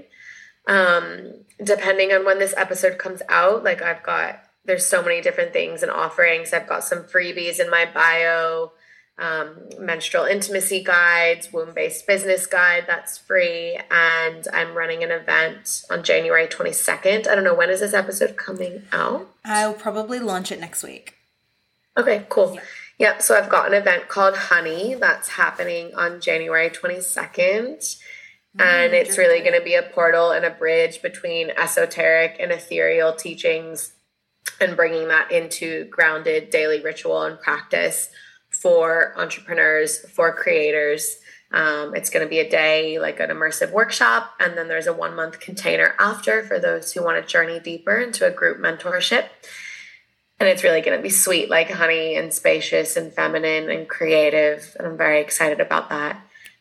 [SPEAKER 1] Depending on when this episode comes out, like there's so many different things and offerings. I've got some freebies in my bio, menstrual intimacy guides, womb-based business guide, that's free. And I'm running an event on January 22nd. I don't know, when is this episode coming out?
[SPEAKER 2] I'll probably launch it next week.
[SPEAKER 1] Okay, cool. Yeah, so I've got an event called Honey that's happening on January 22nd. And it's really going to be a portal and a bridge between esoteric and ethereal teachings and bringing that into grounded daily ritual and practice for entrepreneurs, for creators. It's going to be a day, like an immersive workshop. And then there's a 1-month container after for those who want to journey deeper into a group mentorship. And it's really going to be sweet, like honey, and spacious and feminine and creative. And I'm very excited about that.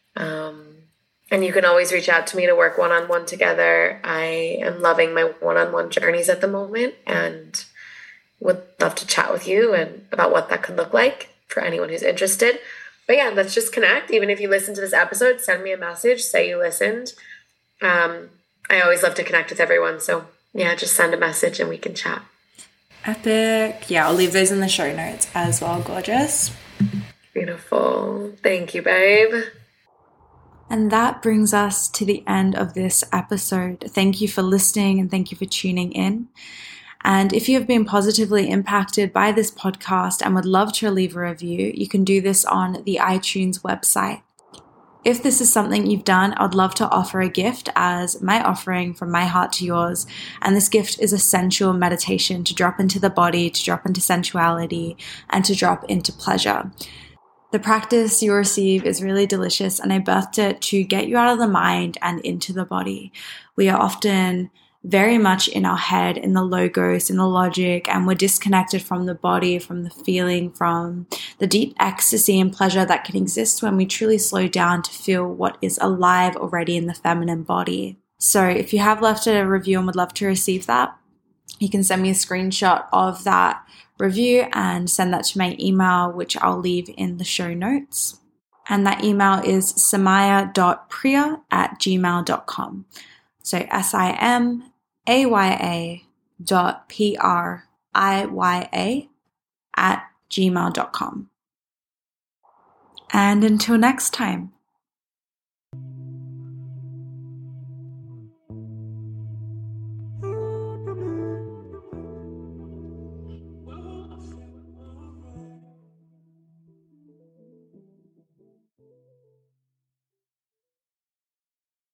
[SPEAKER 1] And you can always reach out to me to work one-on-one together. I am loving my one-on-one journeys at the moment and would love to chat with you and about what that could look like for anyone who's interested. But yeah, let's just connect. Even if you listen to this episode, send me a message, say you listened. I always love to connect with everyone. So yeah, just send a message and we can chat.
[SPEAKER 2] Epic. Yeah, I'll leave those in the show notes as well. Gorgeous.
[SPEAKER 1] Beautiful. Thank you, babe.
[SPEAKER 2] And that brings us to the end of this episode. Thank you for listening and thank you for tuning in. And if you have been positively impacted by this podcast and would love to leave a review, you can do this on the iTunes website. If this is something you've done, I'd love to offer a gift as my offering from my heart to yours. And this gift is a sensual meditation to drop into the body, to drop into sensuality, and to drop into pleasure. The practice you receive is really delicious, and I birthed it to get you out of the mind and into the body. We are often very much in our head, in the logos, in the logic, and we're disconnected from the body, from the feeling, from the deep ecstasy and pleasure that can exist when we truly slow down to feel what is alive already in the feminine body. So if you have left a review and would love to receive that, you can send me a screenshot of that review and send that to my email, which I'll leave in the show notes. And that email is samaya.priya@gmail.com. So simaya.priya@gmail.com. And until next time.